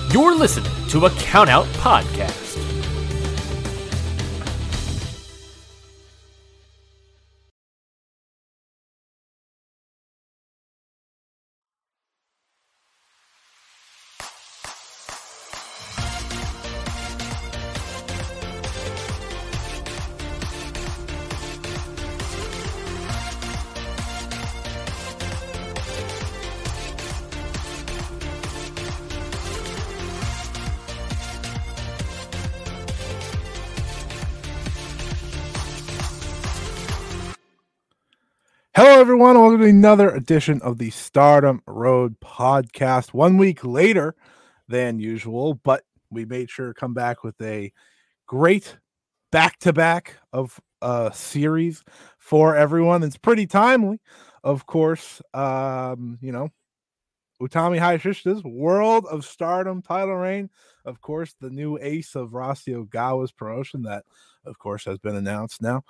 You're listening to a Countout Podcast. Hello, everyone. Welcome to another edition of the Stardom Road Podcast. 1 week later than usual, but we made sure to come back with a great back-to-back of a series for everyone. It's pretty timely, of course. Utami Hayashishita's World of Stardom title reign. Of course, the new ace of Rossy Ogawa's promotion that, of course, has been announced now.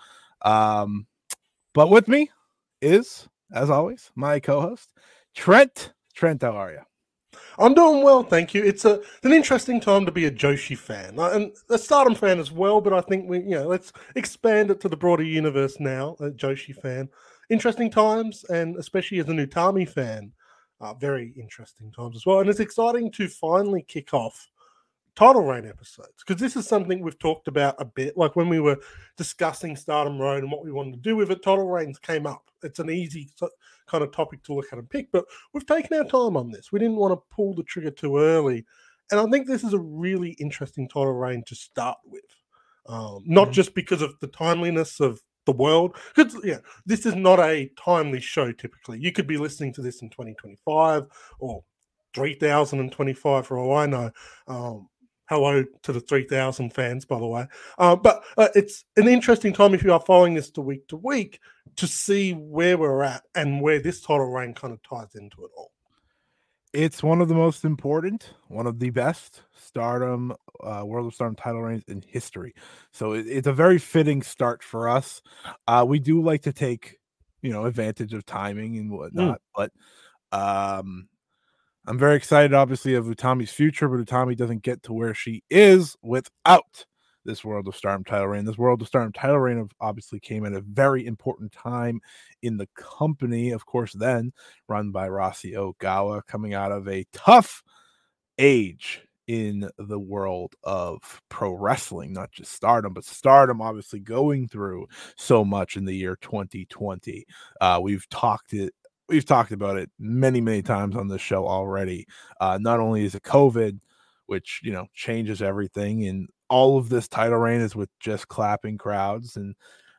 But with me is, as always, my co-host, Trent. Trent, how are you? I'm doing well, thank you. It's an interesting time to be a Joshi fan and a Stardom fan as well, but I think let's expand it to the broader universe now. A Joshi fan, interesting times, and especially as an Utami fan, very interesting times as well. And it's exciting to finally kick off title reign episodes, because this is something we've talked about a bit. Like when we were discussing Stardom Road and what we wanted to do with it, title reigns came up. It's an easy kind of topic to look at and pick, but we've taken our time on this. We didn't want to pull the trigger too early, and I think this is a really interesting title reign to start with, not just because of the timeliness of the world, because this is not a timely show. Typically, you could be listening to this in 2025 or 3025 for all I know. Hello to the 3,000 fans, by the way. But it's an interesting time if you are following this to week to see where we're at and where this title reign kind of ties into it all. It's one of the most important, one of the best Stardom, World of Stardom title reigns in history. So it's a very fitting start for us. We do like to take, advantage of timing and whatnot, but I'm very excited, obviously, of Utami's future, but Utami doesn't get to where she is without this World of Stardom title reign. This World of Stardom title reign obviously came at a very important time in the company, of course, then run by Rossy Ogawa, coming out of a tough age in the world of pro wrestling, not just Stardom, but Stardom obviously going through so much in the year 2020. We've talked about it many, many times on this show already. Not only is it COVID, which, changes everything, and all of this title reign is with just clapping crowds. And,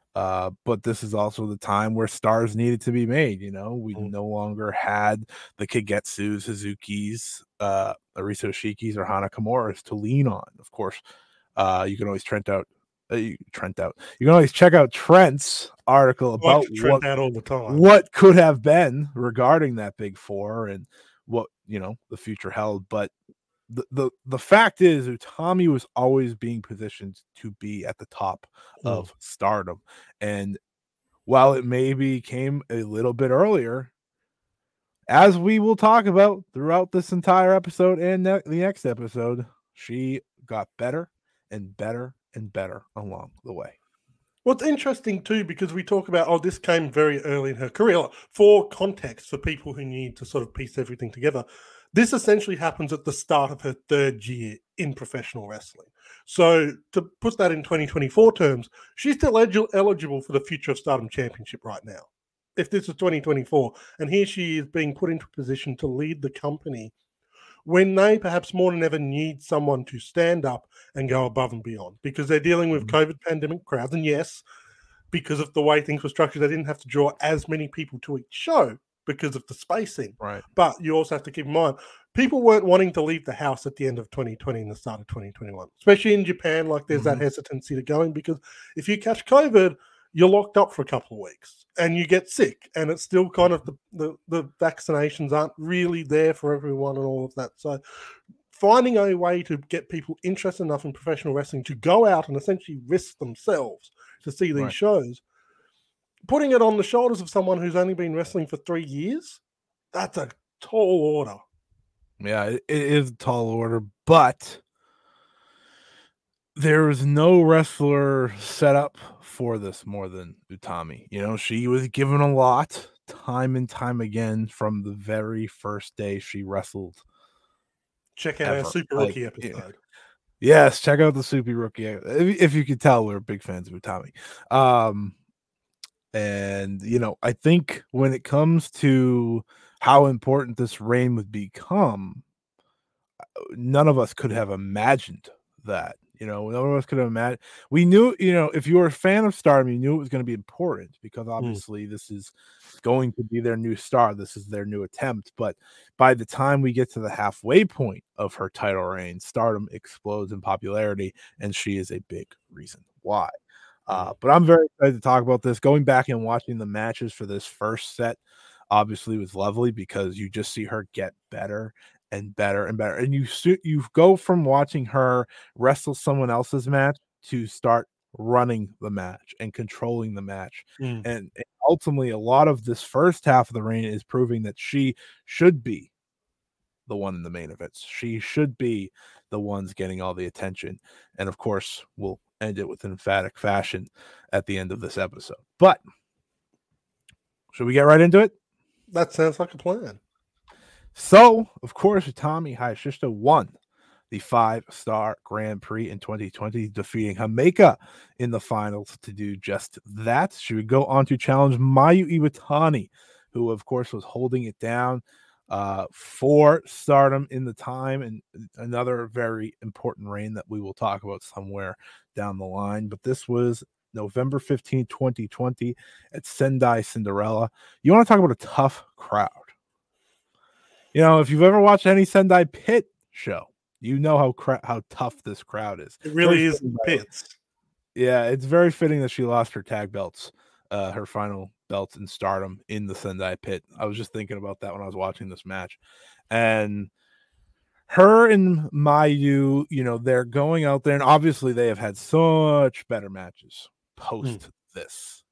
but this is also the time where stars needed to be made. We no longer had the Kagetsu, Suzuki's, Arisa Ishikis, or Hana Kimuras to lean on. Of course, you can always You can always check out Trent's article about what could have been regarding that big four and what the future held. But the fact is, Utami was always being positioned to be at the top of Stardom, and while it maybe came a little bit earlier, as we will talk about throughout this entire episode and the next episode, she got better and better and better along the way. What's interesting too, because we talk about, this came very early in her career. For context, for people who need to sort of piece everything together, this essentially happens at the start of her third year in professional wrestling. So to put that in 2024 terms, she's still eligible for the Future of Stardom Championship right now. If this is 2024, and here she is being put into a position to lead the company when they perhaps more than ever need someone to stand up and go above and beyond, because they're dealing with COVID pandemic crowds. And yes, because of the way things were structured, they didn't have to draw as many people to each show because of the spacing. Right. But you also have to keep in mind, people weren't wanting to leave the house at the end of 2020 and the start of 2021, especially in Japan. Like there's that hesitancy to go in, because if you catch COVID, you're locked up for a couple of weeks and you get sick, and it's still kind of the vaccinations aren't really there for everyone and all of that. So finding a way to get people interested enough in professional wrestling to go out and essentially risk themselves to see these shows, putting it on the shoulders of someone who's only been wrestling for 3 years, that's a tall order. Yeah, it is a tall order, but there is no wrestler set up for this more than Utami. You know, she was given a lot time and time again from the very first day she wrestled. Check out our Super Rookie episode. Yes, check out the Super Rookie. If you could tell, we're big fans of Utami. And you know, I think when it comes to how important this reign would become, none of us could have imagined that. You know, none of us could have imagined. We knew, you know, if you were a fan of Stardom, you knew it was going to be important because obviously this is going to be their new star. This is their new attempt. But by the time we get to the halfway point of her title reign, Stardom explodes in popularity, and she is a big reason why. But I'm very excited to talk about this. Going back and watching the matches for this first set obviously was lovely because you just see her get better and better and better. And you go from watching her wrestle someone else's match to start running the match and controlling the match. And ultimately, a lot of this first half of the reign is proving that she should be the one in the main events. She should be the ones getting all the attention. And of course, we'll end it with emphatic fashion at the end of this episode. But should we get right into it? That sounds like a plan. So, of course, Utami Hayashishita won the 5-star Grand Prix in 2020, defeating Himeka in the finals to do just that. She would go on to challenge Mayu Iwatani, who, of course, was holding it down for Stardom in the time, and another very important reign that we will talk about somewhere down the line. But this was November 15, 2020 at Sendai Cinderella. You want to talk about a tough crowd. You know, if you've ever watched any Sendai Pit show, you know how tough this crowd is. It really is pits. Yeah, it's very fitting that she lost her tag belts, her final belts in Stardom in the Sendai Pit. I was just thinking about that when I was watching this match. And her and Mayu, you know, they're going out there, and obviously they have had such better matches post this.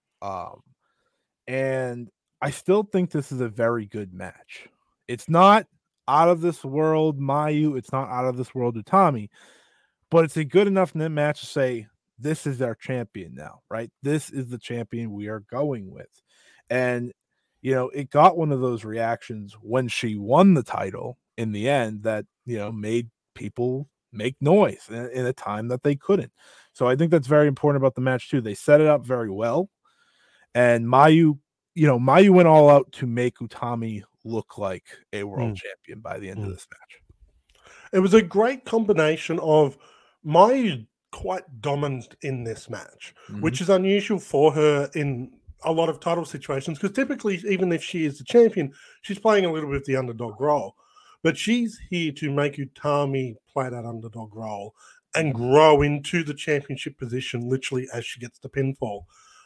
And I still think this is a very good match. It's not out of this world Mayu, it's not out of this world Utami, but it's a good enough match to say this is our champion now, right? This is the champion we are going with. And you know, it got one of those reactions when she won the title in the end that, you know, made people make noise in a time that they couldn't. So I think that's very important about the match too. They set it up very well, and Mayu went all out to make Utami look like a world champion by the end of this match. It was a great combination of Mayu quite dominant in this match, which is unusual for her in a lot of title situations, because typically, even if she is the champion, she's playing a little bit of the underdog role. But she's here to make Utami play that underdog role and grow into the championship position literally as she gets the pinfall.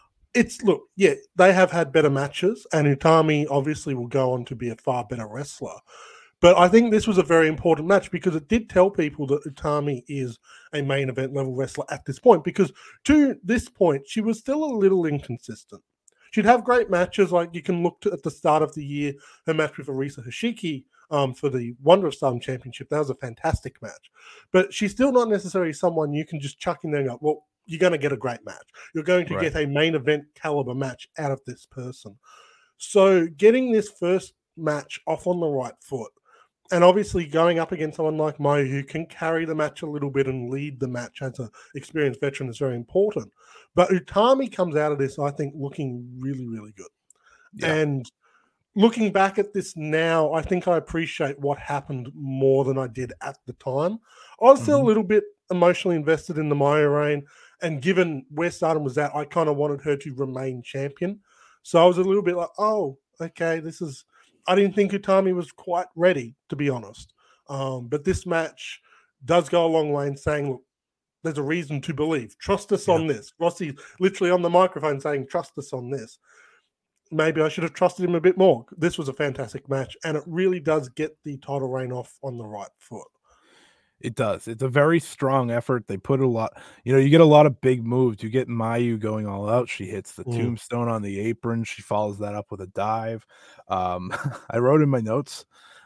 They have had better matches, and Utami obviously will go on to be a far better wrestler. But I think this was a very important match because it did tell people that Utami is a main event level wrestler at this point, because to this point, she was still a little inconsistent. She'd have great matches, like you can look at the start of the year, her match with Arisa Hoshiki for the Wonder of Stardom Championship. That was a fantastic match. But she's still not necessarily someone you can just chuck in there and go, well, you're going to get a great match. You're going to get a main event caliber match out of this person. So getting this first match off on the right foot, and obviously going up against someone like Mayu who can carry the match a little bit and lead the match as an experienced veteran is very important. But Utami comes out of this, I think, looking really, really good. Yeah. And looking back at this now, I think I appreciate what happened more than I did at the time. I was still a little bit emotionally invested in the Mayu reign, and given where Stardom was at, I kind of wanted her to remain champion. So I was a little bit like, oh, okay, I didn't think Utami was quite ready, to be honest. But this match does go a long way in saying, look, there's a reason to believe. Trust us on this. Rossi literally on the microphone saying, trust us on this. Maybe I should have trusted him a bit more. This was a fantastic match, and it really does get the title reign off on the right foot. It does. It's a very strong effort. They put a lot, you get a lot of big moves. You get Mayu going all out. She hits the tombstone on the apron. She follows that up with a dive. I wrote in my notes,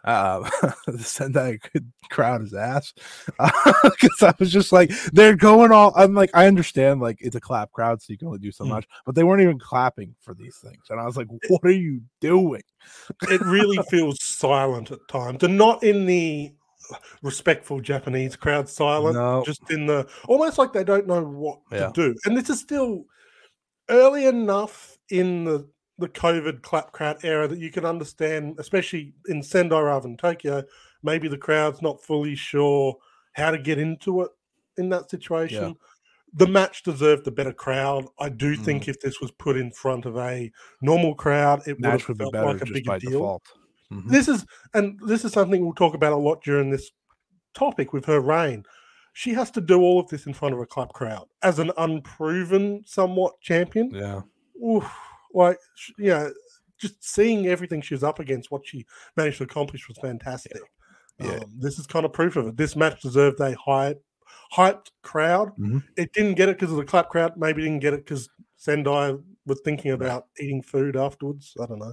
The Sendai crowd is ass. Because I was just like, they're going all. I'm like, I understand, like it's a clap crowd, so you can only do so much, but they weren't even clapping for these things, and I was like, what are you doing? It really feels silent at times, and not in the respectful Japanese crowd silent, No. just in the almost like they don't know what Yeah. to do. And this is still early enough in the COVID clap crowd era that you can understand, especially in Sendai rather than Tokyo, maybe the crowd's not fully sure how to get into it in that situation. Yeah. The match deserved a better crowd. I do think if this was put in front of a normal crowd, it Match would would have be felt better like a just bigger by deal. default. Mhm. This is something we'll talk about a lot during this topic with her reign. She has to do all of this in front of a clap crowd as an unproven, somewhat champion. Yeah. Oof, like, you know, just seeing everything she was up against, what she managed to accomplish was fantastic. Yeah. This is kind of proof of it. This match deserved a hyped crowd. Mhm. It didn't get it because of the clap crowd. Maybe didn't get it because Sendai was thinking about eating food afterwards. I don't know.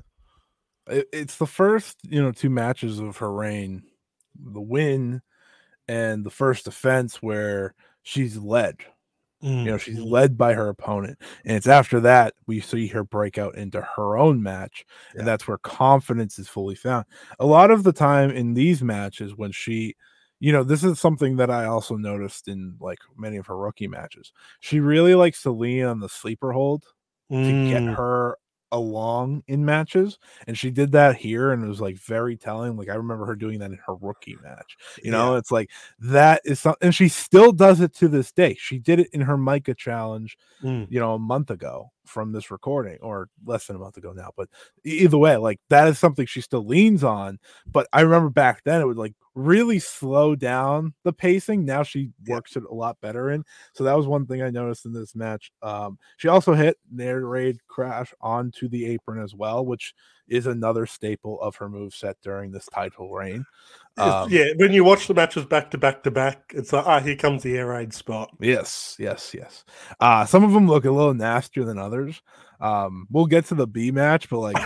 It's the first, 2 matches of her reign, the win and the first defense where she's led. She's led by her opponent, and it's after that we see her break out into her own match, and that's where confidence is fully found. A lot of the time in these matches when she this is something that I also noticed in like many of her rookie matches. She really likes to lean on the sleeper hold to get her along in matches, and she did that here, and it was like very telling. Like I remember her doing that in her rookie match. It's like that is something, and she still does it to this day. She did it in her Micah challenge, a month ago from this recording, or less than a month ago now. But either way, like that is something she still leans on. But I remember back then it would like really slow down the pacing. Now she works it a lot better in. So that was one thing I noticed in this match. She also hit Nair Raid Crash onto the apron as well, which is another staple of her moveset during this title reign. When you watch the matches back to back to back, it's like, here comes the air raid spot. Yes. Some of them look a little nastier than others. We'll get to the B match, but like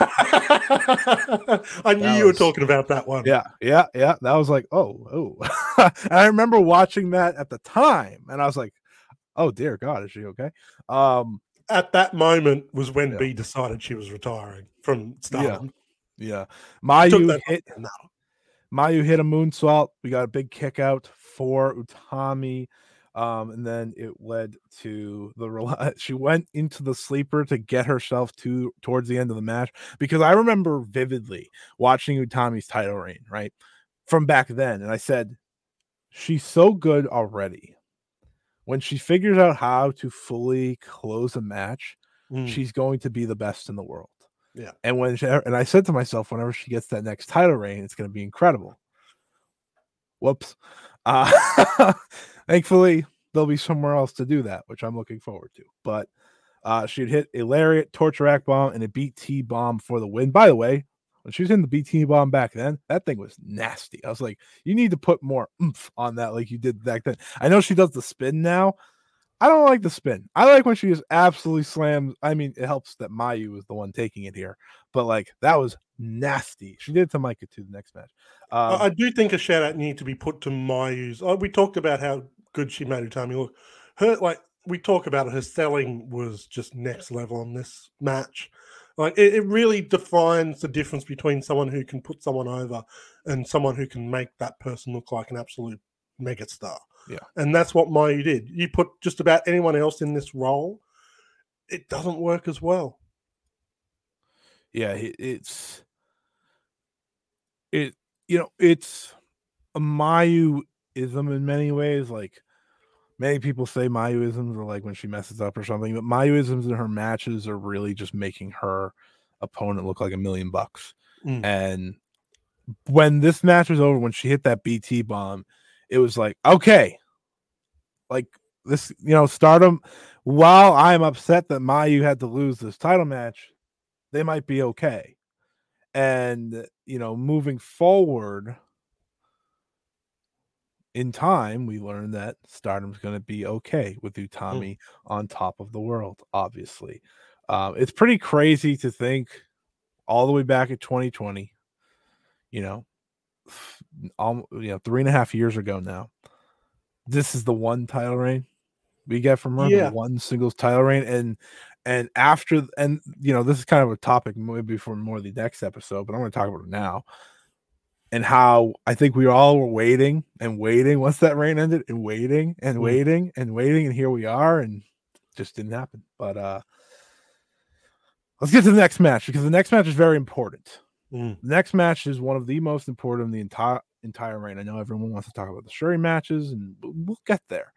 I knew you were talking about that one. Yeah. That was like, oh. And I remember watching that at the time, and I was like, oh dear God, is she okay? At that moment was when B decided she was retiring from Stardom. Yeah. Mayu hit a moonsault. We got a big kick out for Utami. And then it led to she went into the sleeper to get herself towards the end of the match, because I remember vividly watching Utami's title reign, right, from back then, and I said, she's so good already. When she figures out how to fully close a match, she's going to be the best in the world. Yeah. And and I said to myself, whenever she gets that next title reign, it's going to be incredible. Whoops. Thankfully, there'll be somewhere else to do that, which I'm looking forward to. But she'd hit a lariat, torture rack bomb, and a BT bomb for the win. By the way, when she was in the BT bomb back then, that thing was nasty. I was like, you need to put more oomph on that like you did back then. I know she does the spin now. I don't like the spin. I like when she just absolutely slams. I mean, it helps that Mayu was the one taking it here, but like that was nasty. She did it to Micah too the next match. I do think a shout out needs to be put to Mayu's. We talked about how good she made Utami look. We talk about it, her selling was just next level on this match. Like it really defines the difference between someone who can put someone over and someone who can make that person look like an absolute megastar. Yeah. And that's what Mayu did. You put just about anyone else in this role, it doesn't work as well. Yeah, it's a Mayu-ism in many ways. Like many people say Mayu-isms are like when she messes up or something, but Mayu-isms in her matches are really just making her opponent look like $1 million. And when this match was over, when she hit that BT bomb, it was like, okay, like this, Stardom, while I'm upset that Mayu had to lose this title match, they might be okay. And, moving forward in time, we learned that Stardom's going to be okay with Utami on top of the world, obviously. It's pretty crazy to think all the way back at 2020, 3.5 years ago now. This is the one title reign we get from her, Yeah. the one singles title reign, and after, and this is kind of a topic maybe for more the next episode, but I'm going to talk about it now. And how I think we all were waiting and waiting once that reign ended, and waiting and waiting and waiting, and here we are, and just didn't happen. But let's get to the next match, because the next match is very important. The next match is one of the most important of the entire reign. I know everyone wants to talk about the Shuri matches, and we'll get there.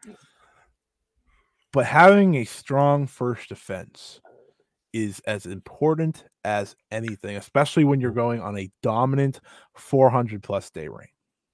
But having a strong first defense is as important as anything, especially when you're going on a dominant 400+ day reign.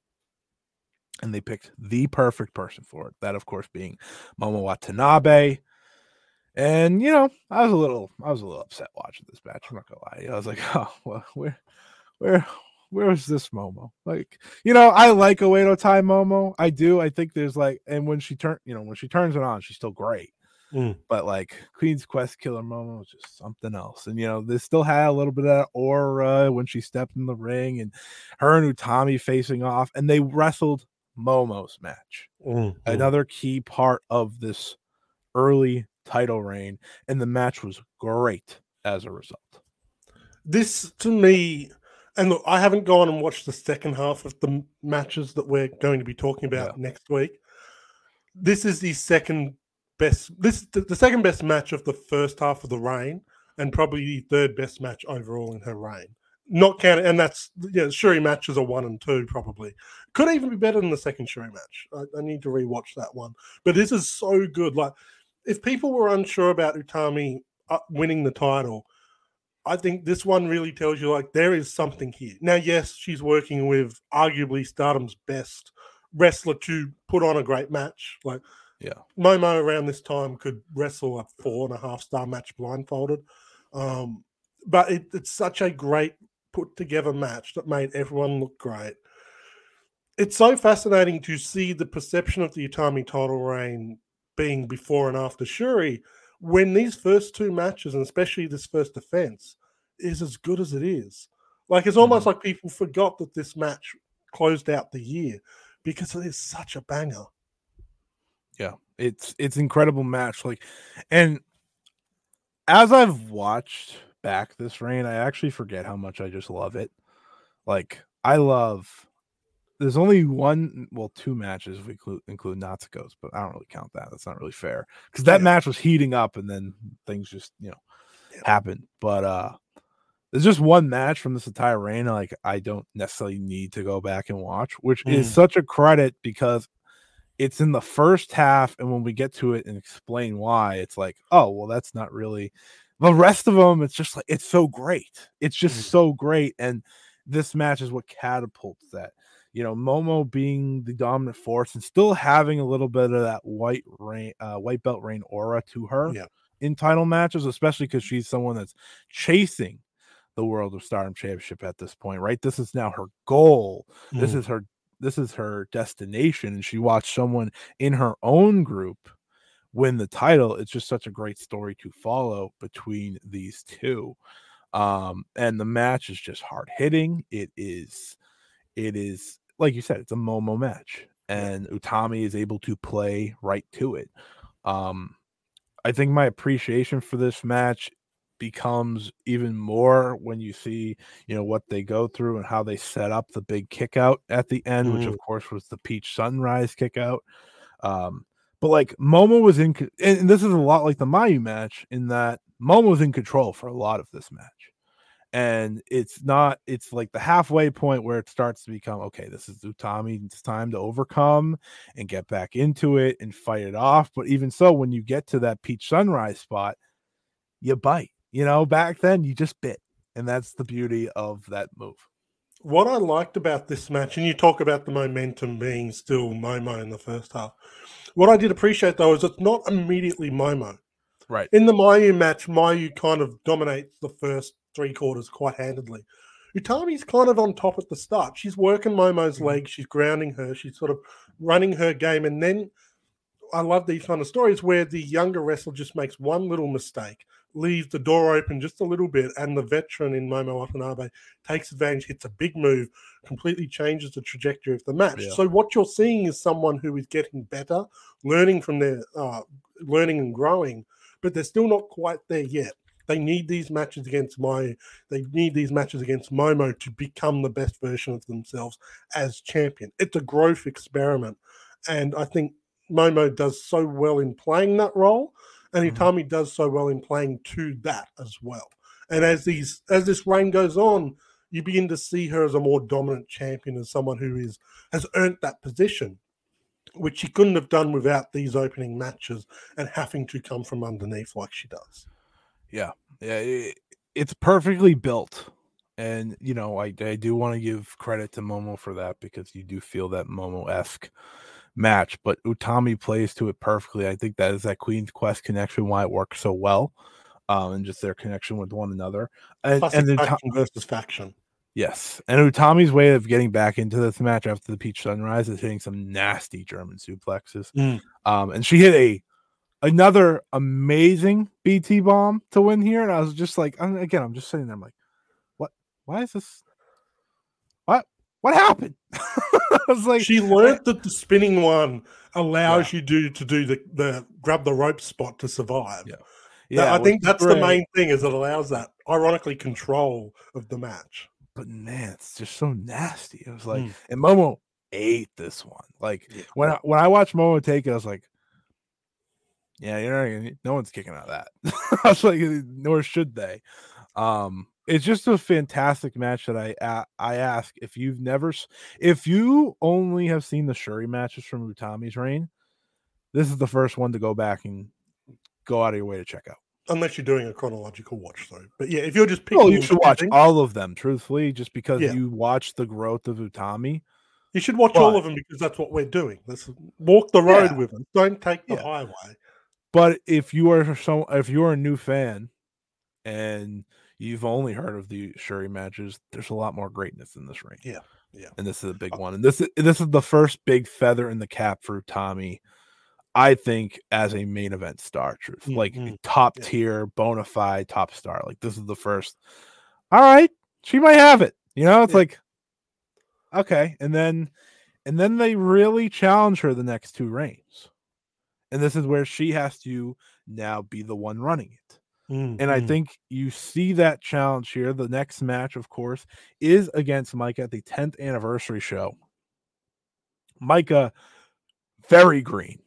And they picked the perfect person for it. That, of course, being Momo Watanabe. And I was a little upset watching this match. I'm not gonna lie. I was like, oh, well, where is this Momo? Like, I like Oedo Tai Momo. I do. I think there's and when she turns it on, she's still great. But like Queen's Quest Killer Momo is just something else. And they still had a little bit of that aura when she stepped in the ring, and her and Utami facing off, and they wrestled Momo's match. Another key part of this early title reign, and the match was great as a result. This, to me, and look, I haven't gone and watched the second half of the matches that we're going to be talking about next week. This is the second best match of the first half of the reign, and probably the third best match overall in her reign. Not counting, and that's Shuri matches are 1 and 2 probably. Could even be better than the second Shuri match. I need to rewatch that one. But this is so good. Like, if people were unsure about Utami winning the title, I think this one really tells you there is something here. Now, yes, she's working with arguably Stardom's best wrestler to put on a great match. Momo around this time could wrestle a 4.5-star match blindfolded. But it's such a great put together match that made everyone look great. It's so fascinating to see the perception of the Utami title reign being before and after Shuri, when these first two matches, and especially this first defense, is as good as it is. It's almost like people forgot that this match closed out the year because it is such a banger. Yeah, it's incredible match. And as I've watched back this reign, I actually forget how much I just love it. There's only two matches if we include Natsuko's, but I don't really count that. That's not really fair, because that match was heating up and then things just happened. But there's just one match from this entire reign I don't necessarily need to go back and watch, which is such a credit, because it's in the first half, and when we get to it and explain why, it's oh, well, that's not really the rest of them. It's just it's so great. It's just so great, and this match is what catapults that. Momo being the dominant force and still having a little bit of that white belt reign aura to her in title matches, especially because she's someone that's chasing the World of Stardom Championship at this point, right? This is now her goal. This is her destination, and she watched someone in her own group win the title. It's just such a great story to follow between these two. And the match is just hard hitting. It is like you said, it's a Momo match, and Utami is able to play right to it. I think my appreciation for this match becomes even more when you see what they go through and how they set up the big kick out at the end, which of course was the Peach Sunrise kick out. But Momo was and this is a lot like the Mayu match, in that Momo was in control for a lot of this match. And it's the halfway point where it starts to become, okay, this is Utami. It's time to overcome and get back into it and fight it off. But even so, when you get to that Peach Sunrise spot, you bite. Back then you just bit. And that's the beauty of that move. What I liked about this match, and you talk about the momentum being still Momo in the first half, what I did appreciate, though, is it's not immediately Momo. Right. In the Mayu match, Mayu kind of dominates the first 3 quarters quite handedly. Utami's kind of on top at the start. She's working Momo's legs. She's grounding her. She's sort of running her game. And then I love these kind of stories where the younger wrestler just makes one little mistake, leaves the door open just a little bit, and the veteran in Momo Watanabe takes advantage, hits a big move, completely changes the trajectory of the match. Yeah. So what you're seeing is someone who is getting better, learning from their learning and growing, but they're still not quite there yet. They need these matches against Momo to become the best version of themselves as champion. It's a growth experiment, and I think Momo does so well in playing that role, and Utami does so well in playing to that as well. And as this reign goes on, you begin to see her as a more dominant champion, as someone who has earned that position, which she couldn't have done without these opening matches and having to come from underneath like she does. Yeah, it's perfectly built, and I do want to give credit to Momo for that, because you do feel that Momo-esque match, but Utami plays to it perfectly. I think that is that Queen's Quest connection, why it works so well, and just their connection with one another. And then faction versus faction. Yes, and Utami's way of getting back into this match after the Peach Sunrise is hitting some nasty German suplexes. And she hit another amazing BT bomb to win here, and I was just like, I'm just sitting there, I'm like, what? Why is this? What happened? I was like, she learned that the spinning one allows you to do the grab the rope spot to survive. Yeah, I think that's the main thing, is it allows that ironically control of the match. But man, it's just so nasty. It was like, and Momo ate this one. Like when I watched Momo take it, I was like, yeah, no one's kicking out of that. I was like, nor should they. It's just a fantastic match that I ask, if you only have seen the Shuri matches from Utami's reign, this is the first one to go back and go out of your way to check out. Unless you're doing a chronological watch, though. But yeah, if you're just picking, you should watch all of them, truthfully, just because you watch the growth of Utami. You should watch all of them, because that's what we're doing. Let's walk the road with them. Don't take the highway. But if you are a new fan and you've only heard of the Shuri matches, there's a lot more greatness in this ring. Yeah. And this is a big one. And this is the first big feather in the cap for Utami, I think, as a main event star. Truth, like top tier, bona fide top star. Like, this is the first. All right, she might have it. It's like, okay, and then they really challenge her the next two reigns, and this is where she has to now be the one running it. And I think you see that challenge here. The next match, of course, is against Maika at the 10th anniversary show. Maika, very green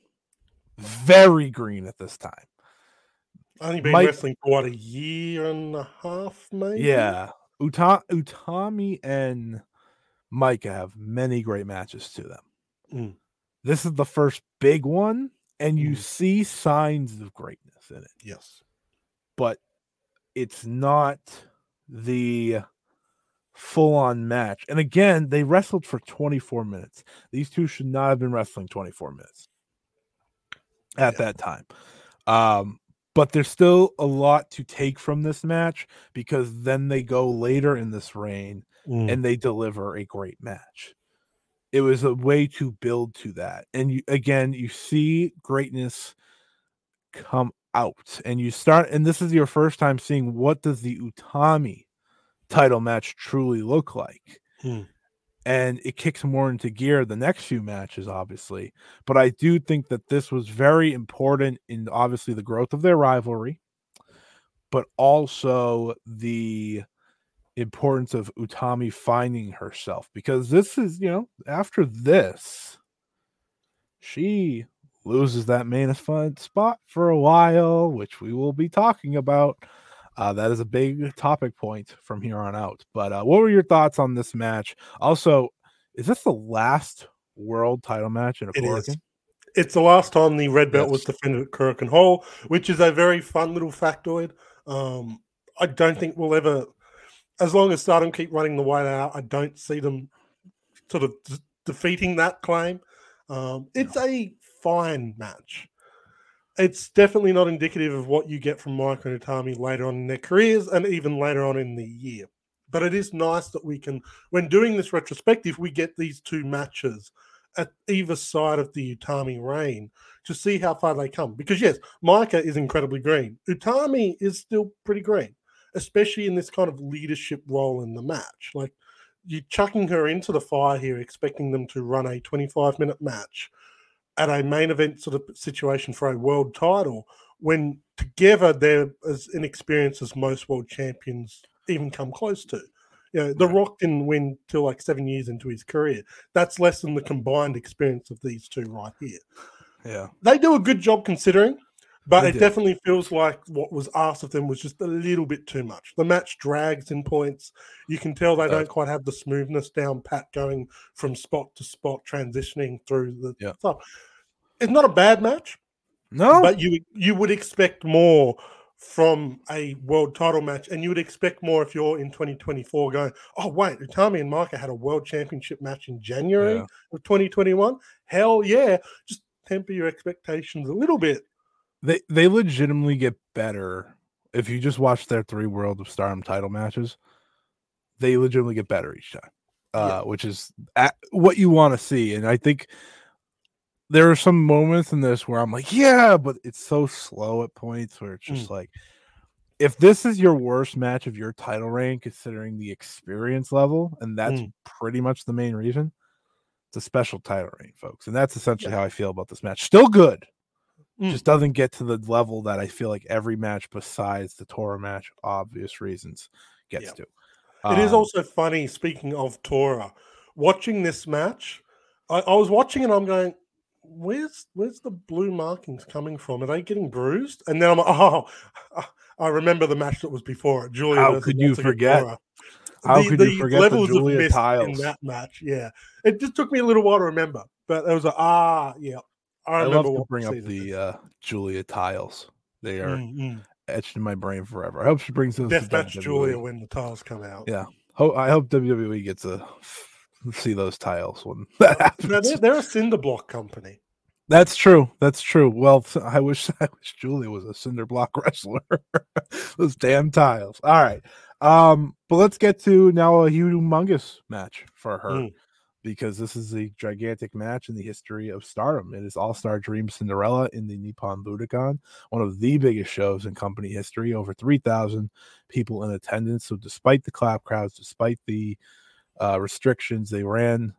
at this time. Only been wrestling for a year and a half, maybe. Yeah, Utami and Maika have many great matches to them. This is the first big one, and you see signs of greatness in it. Yes. But it's not the full-on match. And again, they wrestled for 24 minutes. These two should not have been wrestling 24 minutes at that time. But there's still a lot to take from this match, because then they go later in this reign and they deliver a great match. It was a way to build to that. And you see greatness come out, and this is your first time seeing what does the Utami title match truly look like. And it kicks more into gear the next few matches, obviously. But I do think that this was very important in, obviously, the growth of their rivalry, but also the importance of Utami finding herself, because this is, after this, she loses that main event spot for a while, which we will be talking about. That is a big topic point from here on out. But what were your thoughts on this match? Also, is this the last world title match in a Korakuen? It's the last time the red belt was defended at Korakuen Hall, which is a very fun little factoid. I don't think we'll ever, as long as Stardom keep running the way they are, I don't see them sort of defeating that claim. It's a fine match. It's definitely not indicative of what you get from Maika and Utami later on in their careers and even later on in the year. But it is nice that we can, when doing this retrospective, we get these two matches at either side of the Utami reign to see how far they come. Because yes, Maika is incredibly green. Utami is still pretty green, especially in this kind of leadership role in the match. Like, you're chucking her into the fire here, expecting them to run a 25-minute match at a main event sort of situation for a world title, when together they're as inexperienced as most world champions even come close to. You know, The Rock didn't win till like 7 years into his career. That's less than the combined experience of these two right here. Yeah. They do a good job considering, but They it did. definitely feels like what was asked of them was just a little bit too much. The match drags in points. You can tell they don't quite have the smoothness down pat going from spot to spot, transitioning through the stuff. It's not a bad match. No, but you would expect more from a world title match, and you would expect more if you're in 2024 going, oh, wait, Utami and Maika had a world championship match in January of 2021. Hell yeah. Just temper your expectations a little bit. They legitimately get better. If you just watch their 3 World of Stardom title matches, they legitimately get better each time, which is what you want to see. And I think there are some moments in this where I'm like, yeah, but it's so slow at points where it's just like, if this is your worst match of your title reign, considering the experience level, and that's pretty much the main reason, it's a special title reign, folks. And that's essentially how I feel about this match. Still good. Just doesn't get to the level that I feel like every match besides the Tora match, obvious reasons, gets to. It is also funny, speaking of Tora, watching this match, I was watching and I'm going, where's the blue markings coming from? Are they getting bruised? And then I'm like, oh, I remember the match that was before it. Julia How versus could you Natsuko forget? Tora. How could you forget the levels of Julia mist tiles in that match? Yeah, it just took me a little while to remember, but it was I love remember to what bring up the Julia tiles. They are etched in my brain forever. I hope she brings those to Deathmatch WWE. Julia when the tiles come out. Yeah, I hope WWE gets to see those tiles when that happens. No, they're a cinder block company. That's true. That's true. Well, I wish Julia was a cinder block wrestler. Those damn tiles. All right. But let's get to now a humongous match for her, because this is a gigantic match in the history of Stardom. It is All-Star Dream Cinderella in the Nippon Budokan, one of the biggest shows in company history, over 3,000 people in attendance. So despite the clap crowds, despite the restrictions, they ran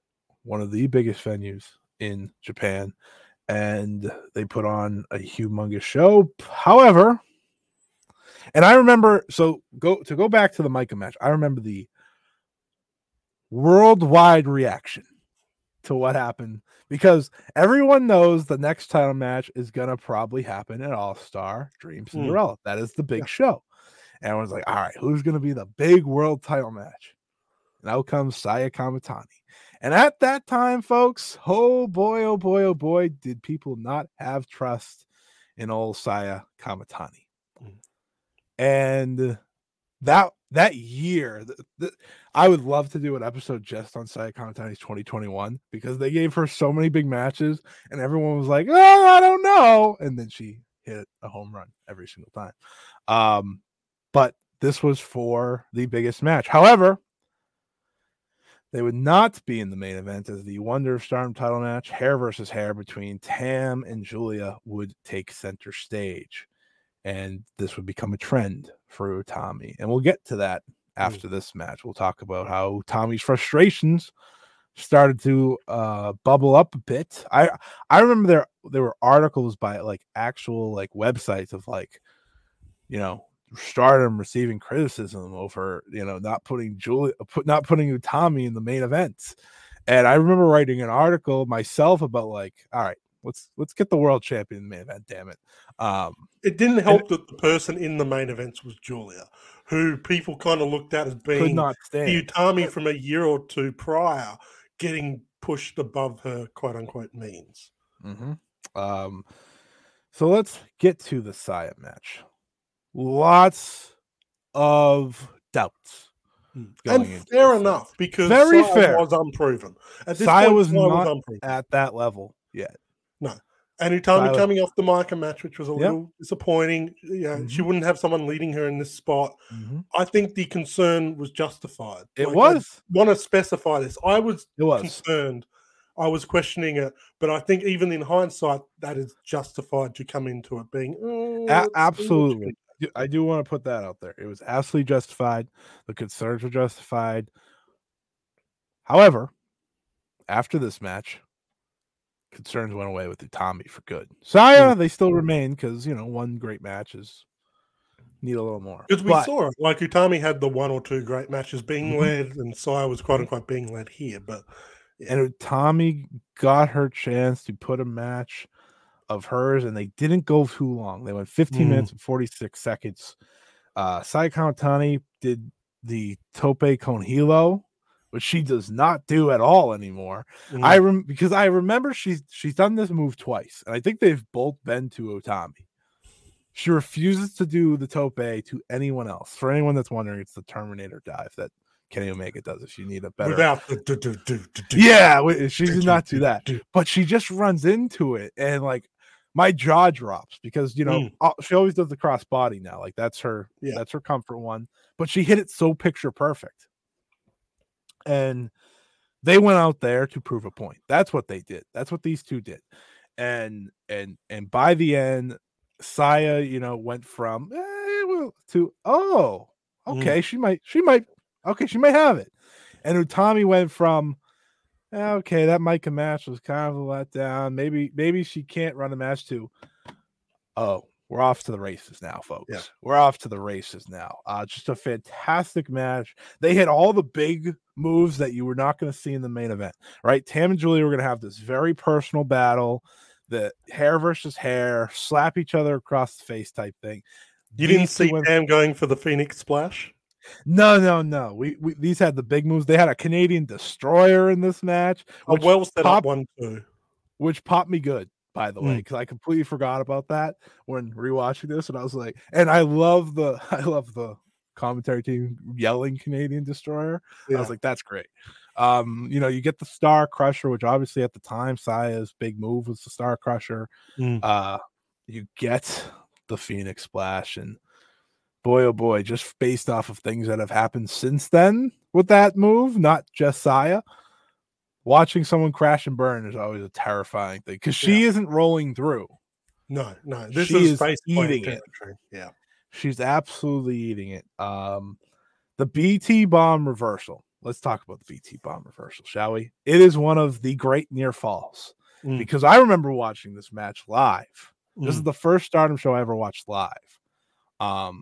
one of the biggest venues in Japan, and they put on a humongous show. However, and I remember, go back to the Maika match, I remember the worldwide reaction to what happened, because everyone knows the next title match is gonna probably happen at All-Star Dream Cinderella. That is the big show. And everyone's like, all right, who's gonna be the big world title match? And out comes Saya Kamitani. And at that time, folks, oh boy, did people not have trust in old Saya Kamitani. And that year, I would love to do an episode just on Saya Kamitani's 2021, because they gave her so many big matches, and everyone was like, oh, I don't know. And then she hit a home run every single time. But this was for the biggest match. However, they would not be in the main event, as the Wonder of Stardom title match, hair versus hair between Tam and Julia, would take center stage. And this would become a trend for Utami. And we'll get to that after this match. We'll talk about how Utami's frustrations started to bubble up a bit. I remember there were articles by like actual like websites of like, you know, Stardom receiving criticism over, you know, not putting Utami in the main event. And I remember writing an article myself about like, all right, let's get the world champion in the main event, damn it. It didn't help that the person in the main events was Julia, who people kind of looked at as being not stand. the Utami from a year or two prior, getting pushed above her quote unquote means. So let's get to the Saya match. Lots of doubts. And fair enough, because very Saya fair was unproven. At this Saya point, was Saya not unproven. at that level yet. No. And Utami coming off the Maika match, which was a little disappointing. She wouldn't have someone leading her in this spot. I think the concern was justified. It was. I want to specify this. I was concerned I was questioning it, but I think even in hindsight, that is justified to come into it being Absolutely. I do want to put that out there. It was absolutely justified. The concerns were justified. However, after this match, concerns went away with Utami for good. Saya, they still remain because, one great match is need a little more. Because we saw it. Like Utami had the 1 or 2 great matches being led, and Saya was quote unquote being led here. But and Utami got her chance to put a match of hers, and they didn't go too long. They went 15 minutes and 46 seconds. Saya Kamitani did the Tope con Hilo, which she does not do at all anymore. Because I remember she's done this move twice, and I think they've both been to Utami. She refuses to do the Tope to anyone else. For anyone that's wondering, it's the Terminator dive that Kenny Omega does if you need a better. Without she did not do that, but she just runs into it, and like my jaw drops because she always does the cross body now. Like that's her comfort one, but she hit it so picture perfect. And they went out there to prove a point. That's what they did. That's what these two did. And by the end, Saya, went from to okay, she might have it. And Utami went from okay, that Micah match was kind of a letdown. Maybe she can't run a match to we're off to the races now, folks. Yeah. We're off to the races now. Just a fantastic match. They hit all the big moves that you were not going to see in the main event, right? Tam and Julia were going to have this very personal battle, the hair versus hair, slap each other across the face type thing. You didn't see Tam going for the Phoenix Splash? No. We these had the big moves. They had a Canadian Destroyer in this match. A well set up one too. Which popped me good, by the way, because I completely forgot about that when rewatching this, and I was like, and I love the commentary team yelling Canadian Destroyer. I was like, that's great. You get the Star Crusher, which obviously at the time Saya's big move was the Star Crusher. You get the Phoenix Splash, and boy, oh boy, just based off of things that have happened since then with that move, not just Saya. Watching someone crash and burn is always a terrifying thing because she isn't rolling through. No. This is eating it. Yeah. She's absolutely eating it. The BT bomb reversal. Let's talk about the BT bomb reversal, shall we? It is one of the great near falls because I remember watching this match live. This is the first Stardom show I ever watched live. And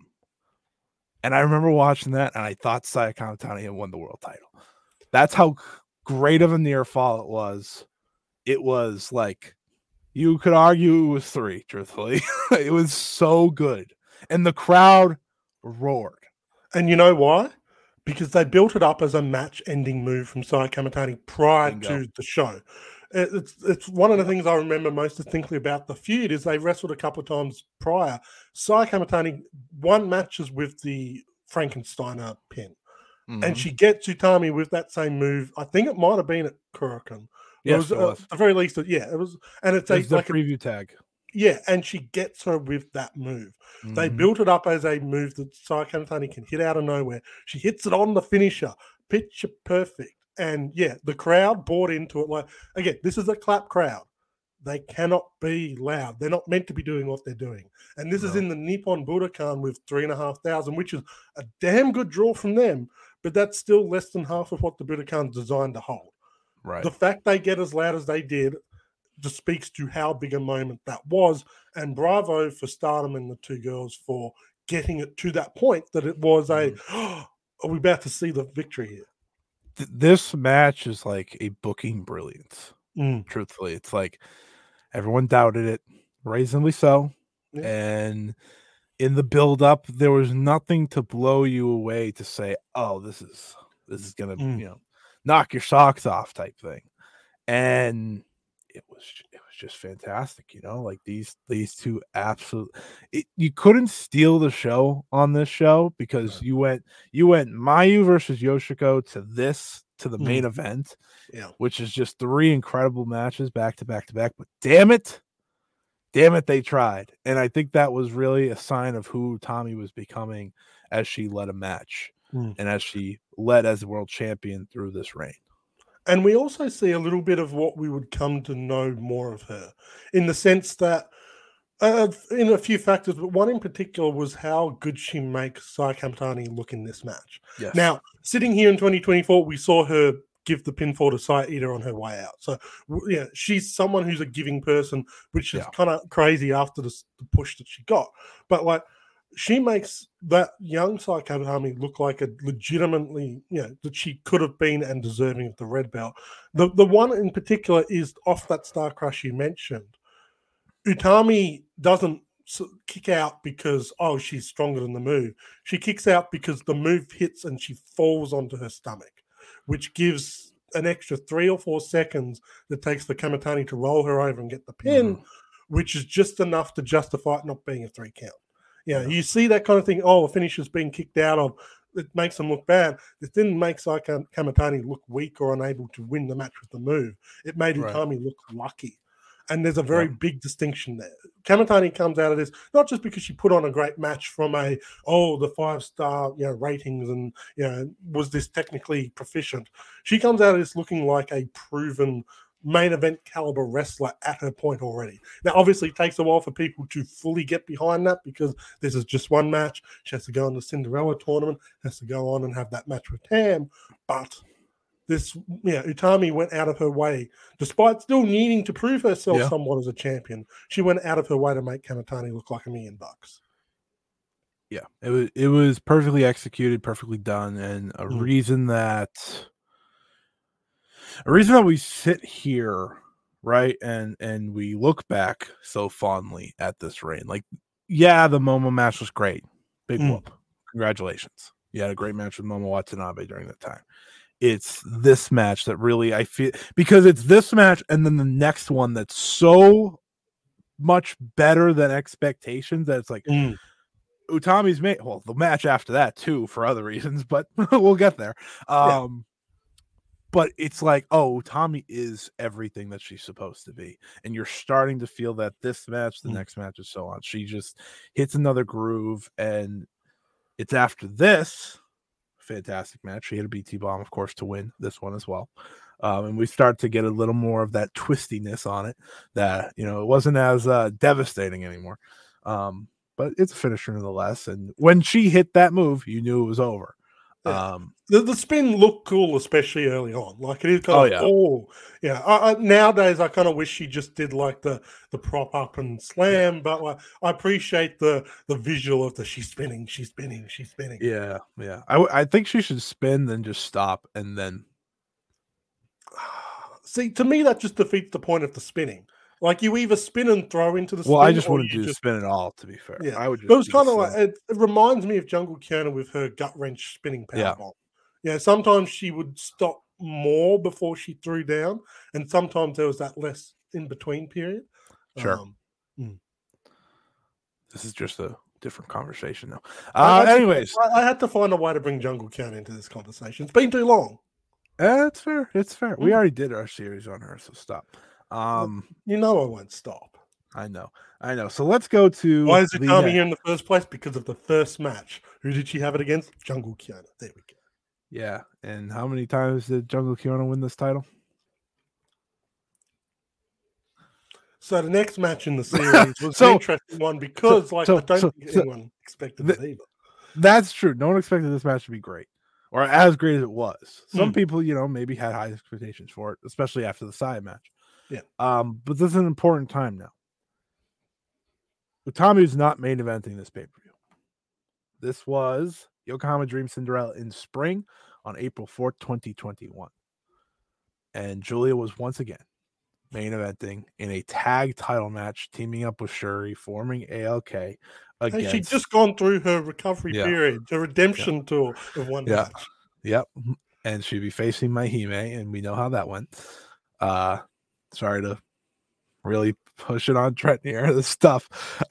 I remember watching that, and I thought Saya Kamitani had won the world title. That's how great of a near fall it was. It was like you could argue it was 3, truthfully. It was so good. And the crowd roared. And you know why? Because they built it up as a match-ending move from Saya Kamitani prior to the show. It's one of the things I remember most distinctly about the feud is they wrestled a couple of times prior. Saya Kamitani won matches with the Frankensteiner pin. And she gets Utami with that same move. I think it might have been at Korakuen. Yes, it was. At the very least, it was. And it's the preview tag. Yeah, and she gets her with that move. They built it up as a move that Saya Kamitani can hit out of nowhere. She hits it on the finisher, picture perfect. And the crowd bought into it. Like, again, this is a clap crowd. They cannot be loud. They're not meant to be doing what they're doing. And this is in the Nippon Budokan with 3,500, which is a damn good draw from them. But that's still less than half of what the Budokan's designed to hold. Right. The fact they get as loud as they did just speaks to how big a moment that was. And bravo for Stardom and the two girls for getting it to that point that it was are we about to see the victory here? This match is like a booking brilliance. Truthfully, it's like everyone doubted it, reasonably so. Yeah. And in the build-up, there was nothing to blow you away to say, "Oh, this is gonna knock your socks off" type thing. And it was just fantastic, like these two you couldn't steal the show on this show because you went Mayu versus Yoshiko to the main event, which is just 3 incredible matches back to back to back. But damn it, they tried, and I think that was really a sign of who Tommy was becoming as she led a match and as she led as the world champion through this reign. And we also see a little bit of what we would come to know more of her, in the sense that, in a few factors, but one in particular was how good she makes Sai Kamatani look in this match. Yes. Now, sitting here in 2024, we saw her give the pinfall to Sai Ida on her way out. So, yeah, she's someone who's a giving person, which is kind of crazy after the push that she got. But, like, she makes that young Sai Kamatani look like a legitimately, that she could have been and deserving of the red belt. The one in particular is off that Star Crush you mentioned. Utami doesn't kick out because, she's stronger than the move. She kicks out because the move hits and she falls onto her stomach, which gives an extra 3 or 4 seconds that takes for Kamatani to roll her over and get the pin, which is just enough to justify it not being a 3 count. You see that kind of thing. A finisher's being kicked out of. It makes them look bad. It didn't make Sai Kamatani look weak or unable to win the match with the move. It made Utami look lucky. And there's a very big distinction there. Kamatani comes out of this not just because she put on a great match from the 5-star ratings and was this technically proficient. She comes out of this looking like a proven main event caliber wrestler at her point already. Now, obviously, it takes a while for people to fully get behind that because this is just one match. She has to go on the Cinderella tournament, has to go on and have that match with Tam, but Utami went out of her way, despite still needing to prove herself somewhat as a champion. She went out of her way to make Kamatani look like $1 million. Yeah, it was perfectly executed, perfectly done, and a reason that we sit here, right, and we look back so fondly at this reign. Like, the Momo match was great, big whoop, congratulations. You had a great match with Momo Watanabe during that time. It's this match that really I feel, because it's this match and then the next one that's so much better than expectations that it's like Utami's made. Well, the match after that too for other reasons, but we'll get there. But it's like, Utami is everything that she's supposed to be, and you're starting to feel that this match, the next match, and so on. She just hits another groove, and it's after this fantastic match. She hit a BT bomb, of course, to win this one as well. And we start to get a little more of that twistiness on it that, it wasn't as devastating anymore. But it's a finisher nonetheless. And when she hit that move, you knew it was over. The spin looked cool, especially early on. Like, it is kind of, nowadays, I kind of wish she just did like the prop up and slam, but like, I appreciate the visual of she's spinning. Yeah. I think she should spin, then just stop, and then. See, to me, that just defeats the point of the spinning. Like, you either spin and throw into the spin. Well, I just wouldn't do spin at all, to be fair. Yeah. I would just. But it was kind of like, it reminds me of Jungle Kiona with her gut wrench spinning powerbomb. Sometimes she would stop more before she threw down, and sometimes there was that less in between period. Sure. This is just a different conversation now. Anyways, I had to find a way to bring Jungle Kiona into this conversation. It's been too long. It's fair. We already did our series on her, so stop. I won't stop. I know. So let's go to. Why is Utami here in the first place? Because of the first match. Who did she have it against? Jungle Kiona. There we go. Yeah, and how many times did Jungle Kiona win this title? So the next match in the series was an interesting one because, I don't think anyone expected it either. That's true. No one expected this match to be great, or as great as it was. Some people, maybe had high expectations for it, especially after the side match. Yeah. But this is an important time now. Utami is not main eventing this pay-per-view. This was Yokohama Dream Cinderella in spring on April 4th, 2021. And Giulia was once again main eventing in a tag title match, teaming up with Shuri, forming ALK. She'd just gone through her recovery period, her redemption tour of one match. Yep. And she'd be facing Mahime, and we know how that went. Sorry to really push it on Trent here, this stuff.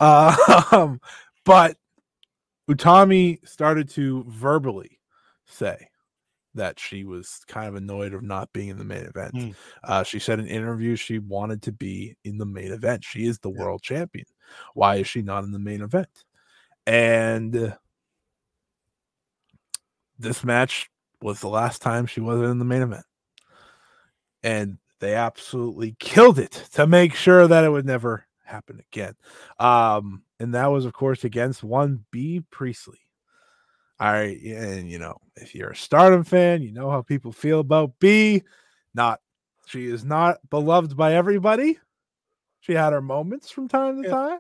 But Utami started to verbally say that she was kind of annoyed of not being in the main event. She said in interviews she wanted to be in the main event. She is the world champion. Why is she not in the main event? And this match was the last time she wasn't in the main event. and they absolutely killed it to make sure that it would never happen again. And that was, of course, against one Bea Priestley. All right, and if you're a Stardom fan, you know how people feel about Bea. She is not beloved by everybody. She had her moments from time to time.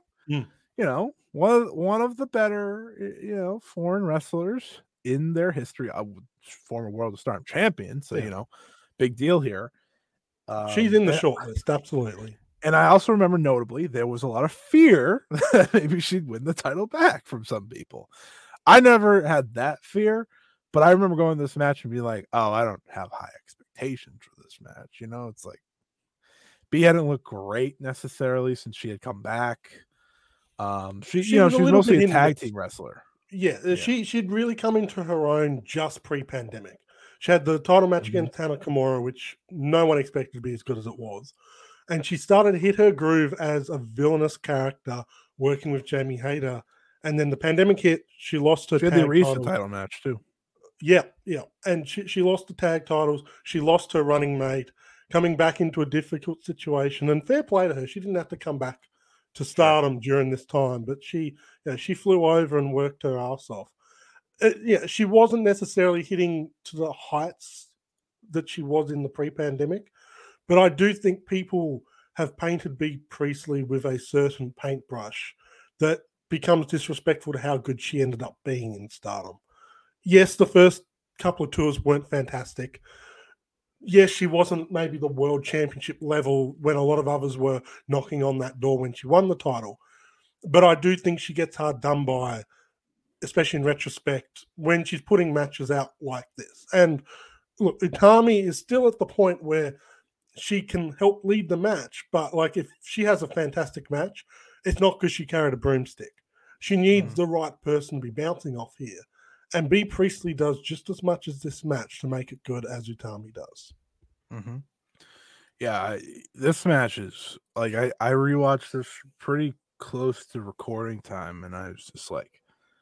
One of the better, foreign wrestlers in their history. Former World of Stardom champion, so big deal here. She's in the short list, absolutely. And I also remember notably there was a lot of fear that maybe she'd win the title back from some people. I never had that fear, but I remember going to this match and being like, oh, I don't have high expectations for this match. It's like Bea hadn't looked great necessarily since she had come back. She was mostly a tag team wrestler. Yeah, she'd really come into her own just pre-pandemic. She had the title match against Tana Kimura, which no one expected to be as good as it was. And she started to hit her groove as a villainous character working with Jamie Hayter. And then the pandemic hit. She lost her tag title match too. Yeah. And she lost the tag titles. She lost her running mate, coming back into a difficult situation. And fair play to her. She didn't have to come back to Stardom during this time, but she flew over and worked her ass off. She wasn't necessarily hitting to the heights that she was in the pre-pandemic, but I do think people have painted Bea Priestley with a certain paintbrush that becomes disrespectful to how good she ended up being in Stardom. Yes, the first couple of tours weren't fantastic. Yes, she wasn't maybe the world championship level when a lot of others were knocking on that door when she won the title. But I do think she gets hard done by, especially in retrospect, when she's putting matches out like this. And look, Utami is still at the point where she can help lead the match. But like if she has a fantastic match, it's not because she carried a broomstick. She needs the right person to be bouncing off here. And Bea Priestley does just as much as this match to make it good as Utami does. Mm-hmm. Yeah, this match is like I rewatched this pretty close to recording time, and I was just like,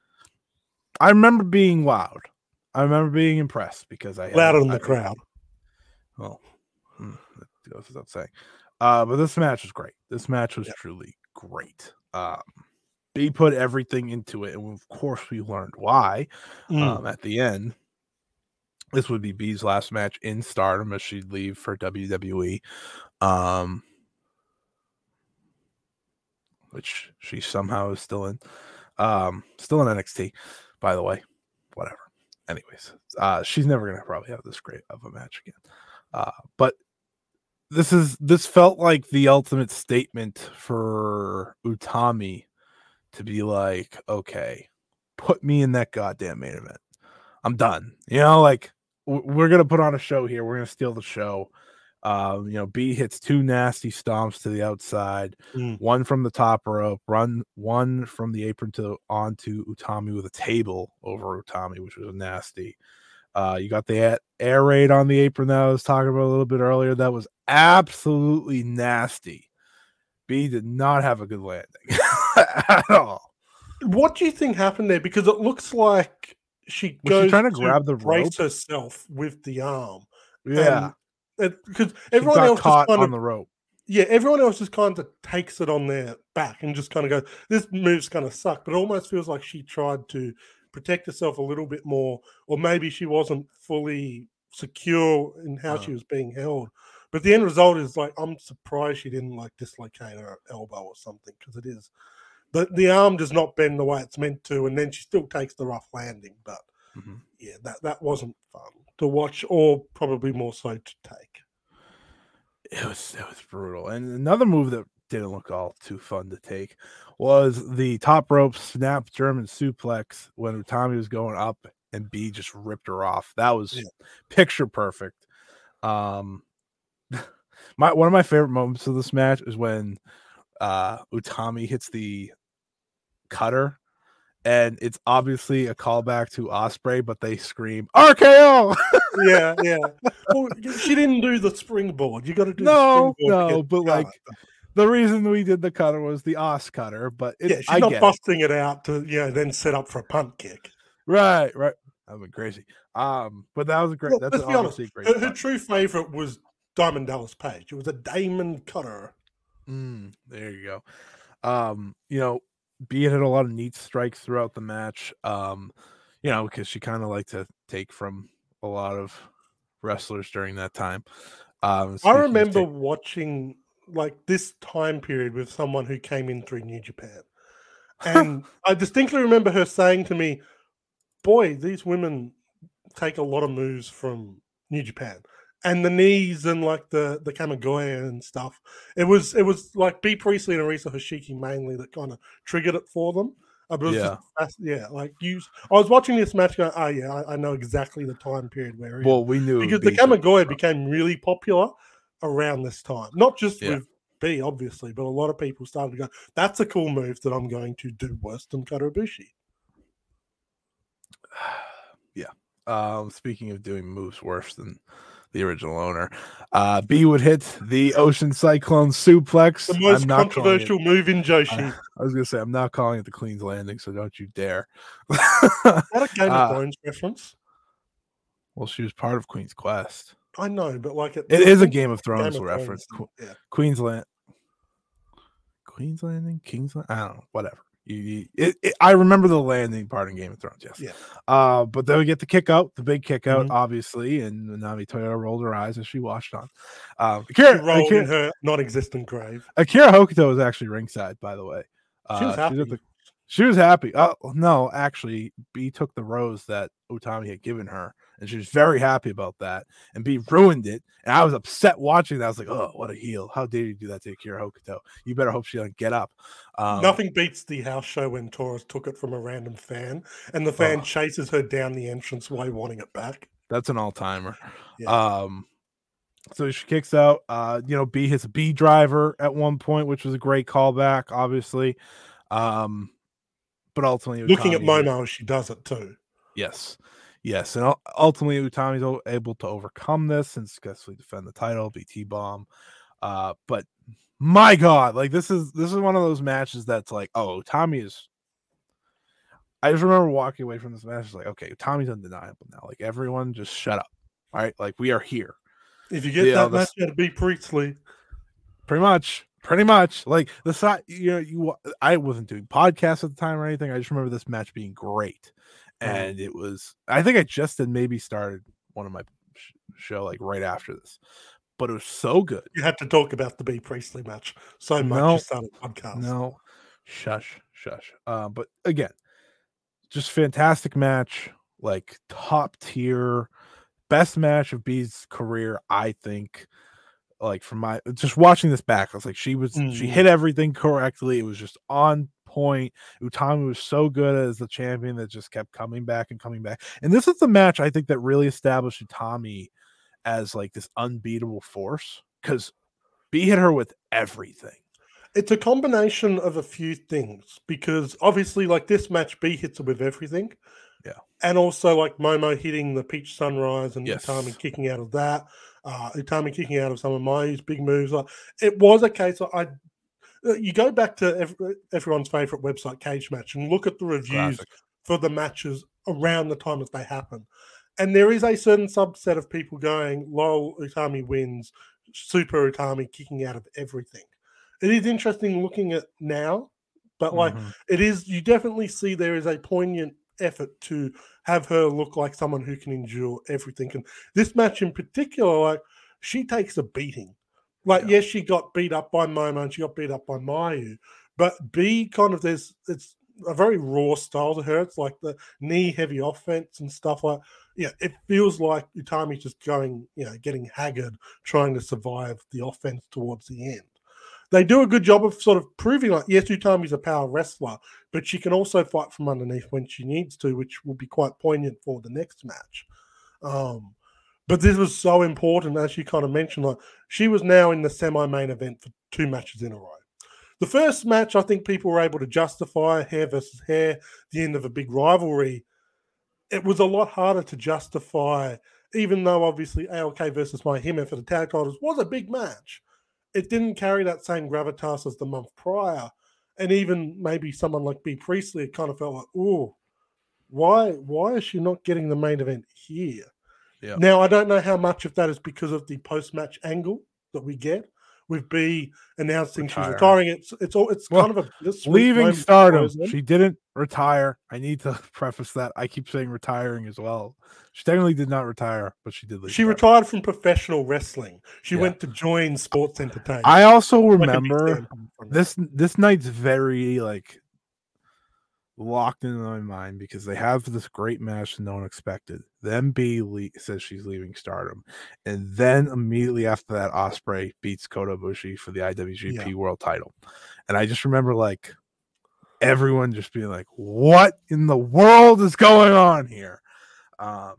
I remember being wowed. I remember being impressed because louder than the crowd. Well, that goes without saying. But this match was great. This match was truly great. Bea put everything into it, and of course we learned why at the end. This would be Bea's last match in Stardom as she'd leave for WWE, which she somehow is still in. Still in NXT, by the way. Whatever. Anyways, she's never going to probably have this great of a match again. But this felt like the ultimate statement for Utami to be like, okay, put me in that goddamn main event. I'm done. Like we're going to put on a show here. We're going to steal the show. Bea hits two nasty stomps to the outside, one from the top rope, one from the apron onto Utami with a table over Utami, which was nasty. You got the air raid on the apron that I was talking about a little bit earlier. That was absolutely nasty. Bea did not have a good landing at all. What do you think happened there? Because it looks like she goes trying to grab the brace rope herself with the arm. Yeah. Because everyone else caught just kind on the rope. Yeah, everyone else just kind of takes it on their back and just kind of goes, this move's going to suck. But it almost feels like she tried to protect herself a little bit more, or maybe she wasn't fully secure in how she was being held. But the end result is like, I'm surprised she didn't like dislocate her elbow or something, because it is. The arm does not bend the way it's meant to, and then she still takes the rough landing. But yeah, that wasn't fun to watch, or probably more so to take. It was brutal. And another move that didn't look all too fun to take was the top rope snap German suplex when Utami was going up and Bea just ripped her off. That was picture perfect. One of my favorite moments of this match is when Utami hits the cutter, and it's obviously a callback to Ospreay, but they scream RKO. yeah. Well, she didn't do the springboard. You got to do the springboard. But like the reason we did the cutter was the Os cutter, but she's not busting it out to then set up for a punt kick. Right. That would be crazy. But that was great. That's let's be honest. Great. Her true favorite was Diamond Dallas Page. It was a Damon Cutter. There you go. Bea had a lot of neat strikes throughout the match. Because she kind of liked to take from a lot of wrestlers during that time. I remember watching like this time period with someone who came in through New Japan. And I distinctly remember her saying to me, boy, these women take a lot of moves from New Japan. And the knees and like the Kamigoye and stuff. It was like Bea Priestley and Arisa Hoshiki mainly that kind of triggered it for them. But it was I was watching this match going, I know exactly the time period we're in. Well, we knew because the Kamigoye became really popular around this time. Not just with Bea, obviously, but a lot of people started to go, that's a cool move that I'm going to do worse than Kota Ibushi. Speaking of doing moves worse than the original owner, Bea would hit the Ocean Cyclone Suplex. The most controversial move in Joshi. I was going to say, I'm not calling it the Queen's Landing, so don't you dare. Is that a Game of Thrones reference? Well, she was part of Queen's Quest. I know, but like it is a Game of Thrones reference. Queen's Landing, King's Landing. I don't know, whatever. I remember the landing part in Game of Thrones, yes. Yeah. But then we get the kick out, the big kick out, obviously, and Nami Toyota rolled her eyes as she watched on. Akira rolled in her non-existent grave. Akira Hokuto was actually ringside, by the way. She was happy. She was happy. No, actually, Bea took the rose that Utami had given her, and she was very happy about that. And Bea ruined it, and I was upset watching that. I was like, "Oh, what a heel! How dare you do that to Akira Hokuto? You better hope she doesn't get up." Nothing beats the house show when Taurus took it from a random fan, and the fan chases her down the entranceway, wanting it back. That's an all-timer. Yeah. So she kicks out. Bea hits a B driver at one point, which was a great callback, obviously. But ultimately, looking at Momo, she does it too. Yes, and ultimately, Utami's able to overcome this and successfully defend the title, BT bomb. But my God, like this is one of those matches that's like, oh, Utami is. I just remember walking away from this match, like, okay, Utami's undeniable now. Like everyone, just shut up. All right, like we are here. If you get that match, you got to beat Priestley. Pretty much, like the side, I wasn't doing podcasts at the time or anything. I just remember this match being great, and it was. I think I just had maybe started one of my show like right after this, but it was so good. You had to talk about the Bea Priestley match so much. You started a podcast. No, shush. But again, just fantastic match, like top tier, best match of Bea's career, I think. Like from my just watching this back, I was like, she hit everything correctly. It was just on point. Utami was so good as the champion that just kept coming back. And this is the match I think that really established Utami as like this unbeatable force because Bea hit her with everything. It's a combination of a few things because obviously, like this match, Bea hits her with everything. Yeah. And also like Momo hitting the Peach Sunrise and Utami kicking out of that. Utami kicking out of some of Mayu's big moves. Like it was a case of you go back to everyone's favorite website, Cage Match, and look at the reviews for the matches around the time that they happen. And there is a certain subset of people going, lol, Utami wins, super Utami kicking out of everything. It is interesting looking at now, but like it is, you definitely see there is a poignant effort to have her look like someone who can endure everything. And this match in particular, like she takes a beating. Like, yes, she got beat up by Momo and she got beat up by Mayu, but Bea kind of it's a very raw style to her. It's like the knee heavy offense and stuff like. Yeah, it feels like Utami's just going, getting haggard, trying to survive the offense towards the end. They do a good job of sort of proving, like, yes, Utami's a power wrestler, but she can also fight from underneath when she needs to, which will be quite poignant for the next match. But this was so important, as you kind of mentioned, like she was now in the semi-main event for 2 matches in a row. The first match, I think people were able to justify, hair versus hair, the end of a big rivalry. It was a lot harder to justify, even though obviously ALK versus Mayhem for the tag titles was a big match. It didn't carry that same gravitas as the month prior. And even maybe someone like Bea Priestley, it kind of felt like, oh, why is she not getting the main event here? Yeah. Now, I don't know how much of that is because of the post-match angle that we get with B announcing she's retiring. It's Well, kind of a bittersweet leaving moment Stardom. for Roseanne. She didn't retire. I need to preface that. I keep saying retiring as well. She technically did not retire, but she did leave. She Stardom. retired from professional wrestling. She Yeah. went to join Sports Entertainment. I also Like a big remember fan from that. this night's very like locked in my mind because they have this great match that no one expected. Then B says she's leaving Stardom, and then immediately after that, Ospreay beats Kota Ibushi for the IWGP World Title, and I just remember like everyone just being like, "What in the world is going on here?" But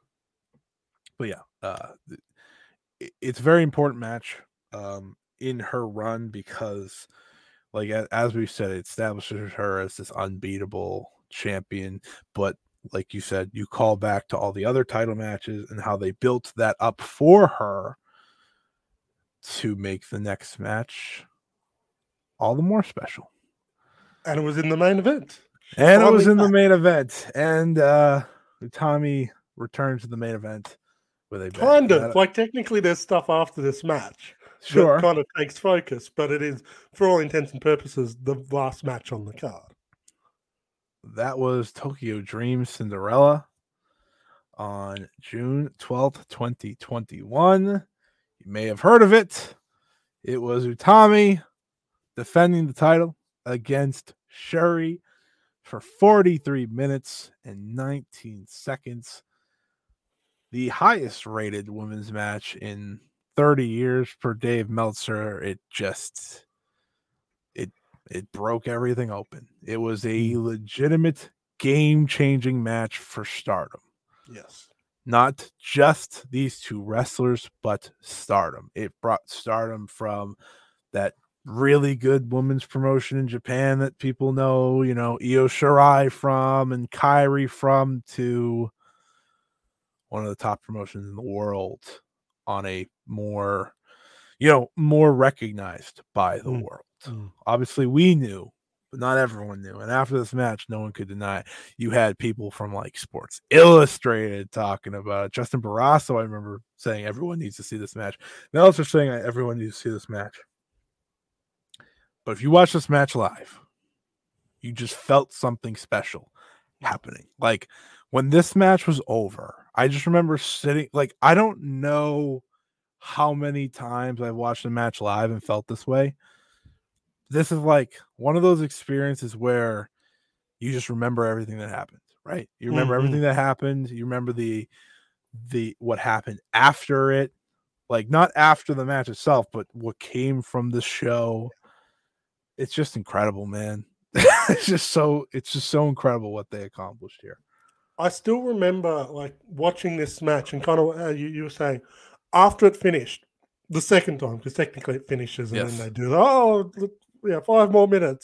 yeah, it's a very important match in her run because. Like as we said, it establishes her as this unbeatable champion. But like you said, you call back to all the other title matches and how they built that up for her to make the next match all the more special. And it was in the main event. And it was in the main event. And Tommy returned to the main event with a kind of like technically there's stuff after this match. Sure. That kind of takes focus, but it is, for all intents and purposes, the last match on the card. That was Tokyo Dream Cinderella on June 12th, 2021. You may have heard of it. It was Utami defending the title against Shuri for 43 minutes and 19 seconds. The highest rated women's match in 30 years per Dave Meltzer. It broke everything open. It was a legitimate game-changing match for Stardom. Yes. Not just these two wrestlers, but Stardom. It brought Stardom from that really good women's promotion in Japan that people know, Io Shirai from and Kairi from, to one of the top promotions in the world on a more, more recognized by the world. Obviously, we knew, but not everyone knew. And after this match, no one could deny it. You had people from like Sports Illustrated talking about it. Justin Barrasso, I remember saying everyone needs to see this match. Meltzer saying everyone needs to see this match. But if you watch this match live, you just felt something special happening. Like when this match was over, I just remember sitting, like, I don't know how many times I've watched a match live and felt this way. This is like one of those experiences where you just remember everything that happened, right? You remember everything that happened. You remember the what happened after it, like not after the match itself, but what came from the show. It's just incredible, man. It's just so incredible what they accomplished here. I still remember like watching this match and kind of you were saying after it finished the second time, because technically it finishes and then they do 5 more minutes.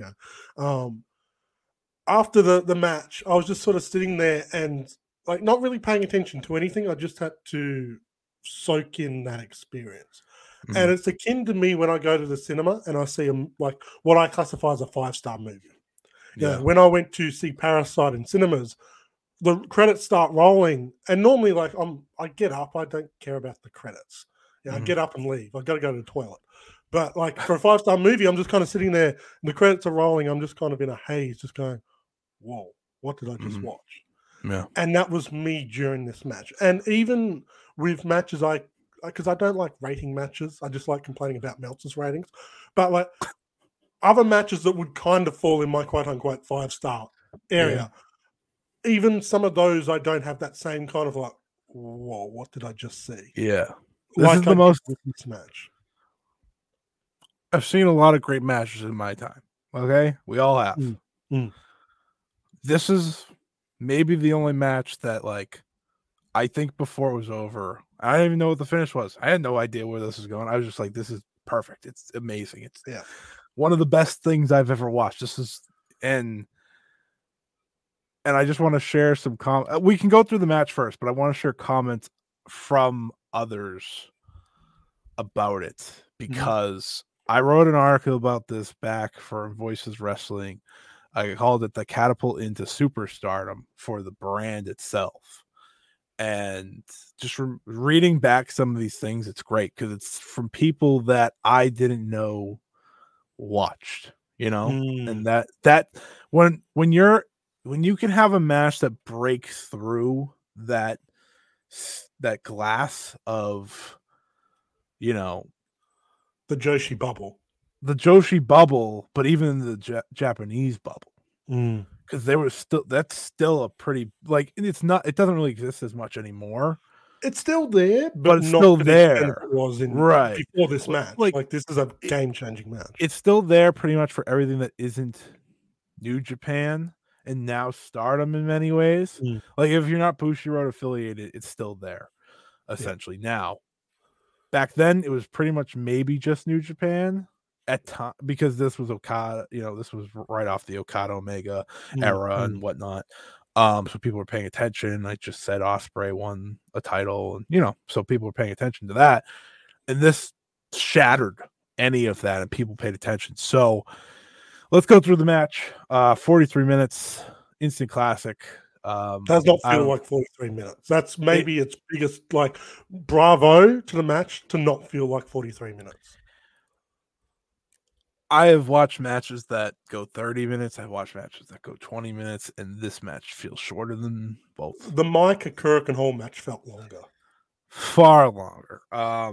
After the match, I was just sort of sitting there and like not really paying attention to anything. I just had to soak in that experience. And it's akin to me when I go to the cinema and I see like what I classify as a 5-star movie. When I went to see Parasite in cinemas, the credits start rolling, and normally like I get up, I don't care about the credits. I get up and leave. I've got to go to the toilet. But like for a 5-star movie, I'm just kind of sitting there, and the credits are rolling. I'm just kind of in a haze, just going, "Whoa, what did I just watch?" Yeah. And that was me during this match. And even with matches, because I don't like rating matches, I just like complaining about Meltzer's ratings. But like other matches that would kind of fall in my quote unquote 5-star area. Even some of those, I don't have that same kind of like, whoa, what did I just see? Yeah. This is the most match. I've seen a lot of great matches in my time. Okay. We all have. This is maybe the only match that, like, I think before it was over, I didn't even know what the finish was. I had no idea where this was going. I was just like, this is perfect. It's amazing. It's one of the best things I've ever watched. This is, and I just want to share some we can go through the match first, but I want to share comments from others about it because I wrote an article about this back for Voices Wrestling. I called it the catapult into superstardom for the brand itself. And just reading back some of these things, it's great because it's from people that I didn't know watched, and that when you can have a match that breaks through that glass of, the Joshi bubble, but even the Japanese bubble, because that's still a pretty, like, it doesn't really exist as much anymore. It's still there, but it's not still to the there. extent it was before this match. Like this is a game-changing match. It's still there pretty much for everything that isn't New Japan and now Stardom in many ways. Like if you're not Bushiroad affiliated, it's still there essentially. Now, back then it was pretty much maybe just New Japan at time, because this was Okada, this was right off the Okada Omega era and whatnot. So people were paying attention. I just said Ospreay won a title, and so people were paying attention to that. And this shattered any of that, and people paid attention. So let's go through the match. 43 minutes, instant classic. Does not feel like 43 minutes. That's maybe its biggest, like, bravo to the match to not feel like 43 minutes. I have watched matches that go 30 minutes. I've watched matches that go 20 minutes, and this match feels shorter than both. The Micah Kirkenhall match felt longer. Far longer.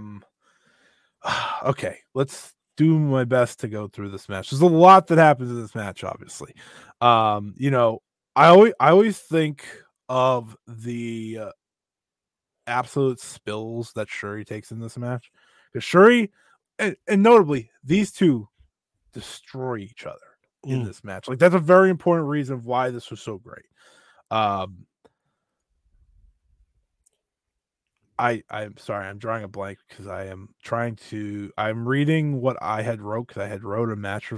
Okay, let's do my best to go through this match. There's a lot that happens in this match, obviously. I always think of the absolute spills that Shuri takes in this match. Because Shuri, and notably, these two destroy each other in this match. Like, that's a very important reason of why this was so great. I'm sorry, I'm drawing a blank because I'm reading what I had wrote, because I had wrote a match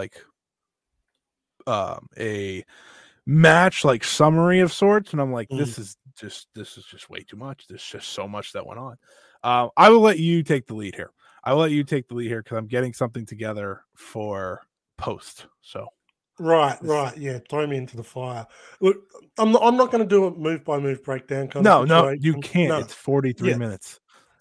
a match like summary of sorts, and I'm like, this is just way too much. There's just so much that went on. I will let you take the lead here. Because I'm getting something together for post. So right, yeah. Throw me into the fire. Look, I'm not going to do a move by move breakdown. No, you can't. No. It's 43 minutes.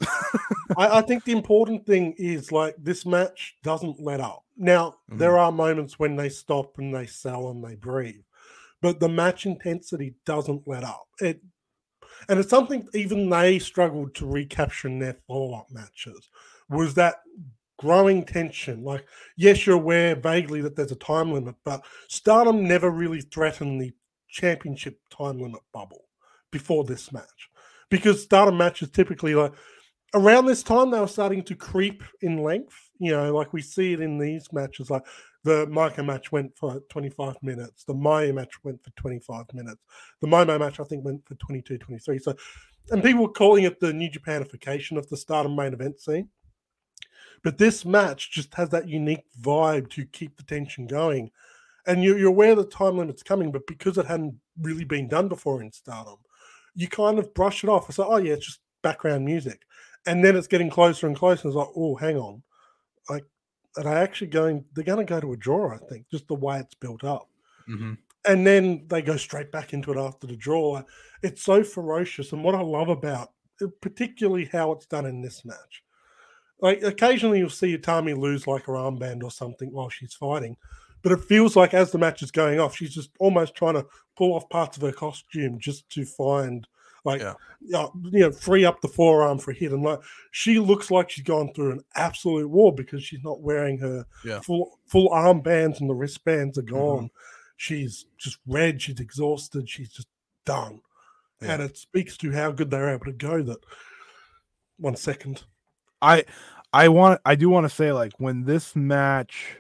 I think the important thing is, like, this match doesn't let up. Now, there are moments when they stop and they sell and they breathe, but the match intensity doesn't let up. And it's something even they struggled to recapture in their follow-up matches, was that growing tension. Like, yes, you're aware vaguely that there's a time limit, but Stardom never really threatened the championship time limit bubble before this match, because Stardom matches typically, like, around this time, they were starting to creep in length. Like we see it in these matches. Like the Micah match went for 25 minutes. The Maya match went for 25 minutes. The Momo match, I think, went for 22, 23. So, and people were calling it the New Japanification of the Stardom main event scene. But this match just has that unique vibe to keep the tension going. And you're aware the time limit's coming, but because it hadn't really been done before in Stardom, you kind of brush it off. It's like, oh yeah, it's just background music. And then it's getting closer and closer. It's like, oh, hang on. Like, are they actually they're going to go to a draw, I think, just the way it's built up. And then they go straight back into it after the draw. It's so ferocious. And what I love about it, particularly how it's done in this match, like, occasionally you'll see Utami lose like her armband or something while she's fighting, but it feels like as the match is going off, she's just almost trying to pull off parts of her costume just to find, like, free up the forearm for a hit. And, like, she looks like she's gone through an absolute war because she's not wearing her full armbands, and the wristbands are gone. She's just red. She's exhausted. She's just done. And it speaks to how good they're able to go. That 1 second. I do want to say, like, when this match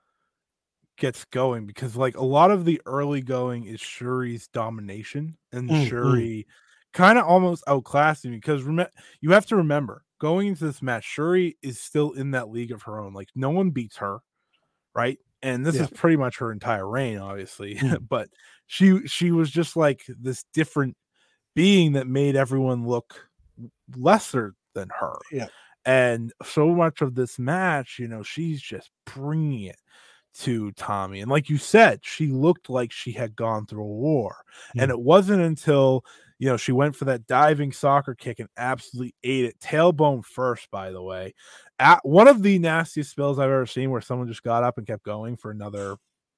gets going, because, like, a lot of the early going is Shuri's domination, and Shuri kind of almost outclassing, because you have to remember, going into this match, Shuri is still in that league of her own. Like, no one beats her, right? And this is pretty much her entire reign, obviously. But she was just like this different being that made everyone look lesser than her. And so much of this match, she's just bringing it to Tommy. And like you said, she looked like she had gone through a war. And it wasn't until, She went for that diving soccer kick and absolutely ate it. Tailbone first, by the way. At one of the nastiest spills I've ever seen where someone just got up and kept going for another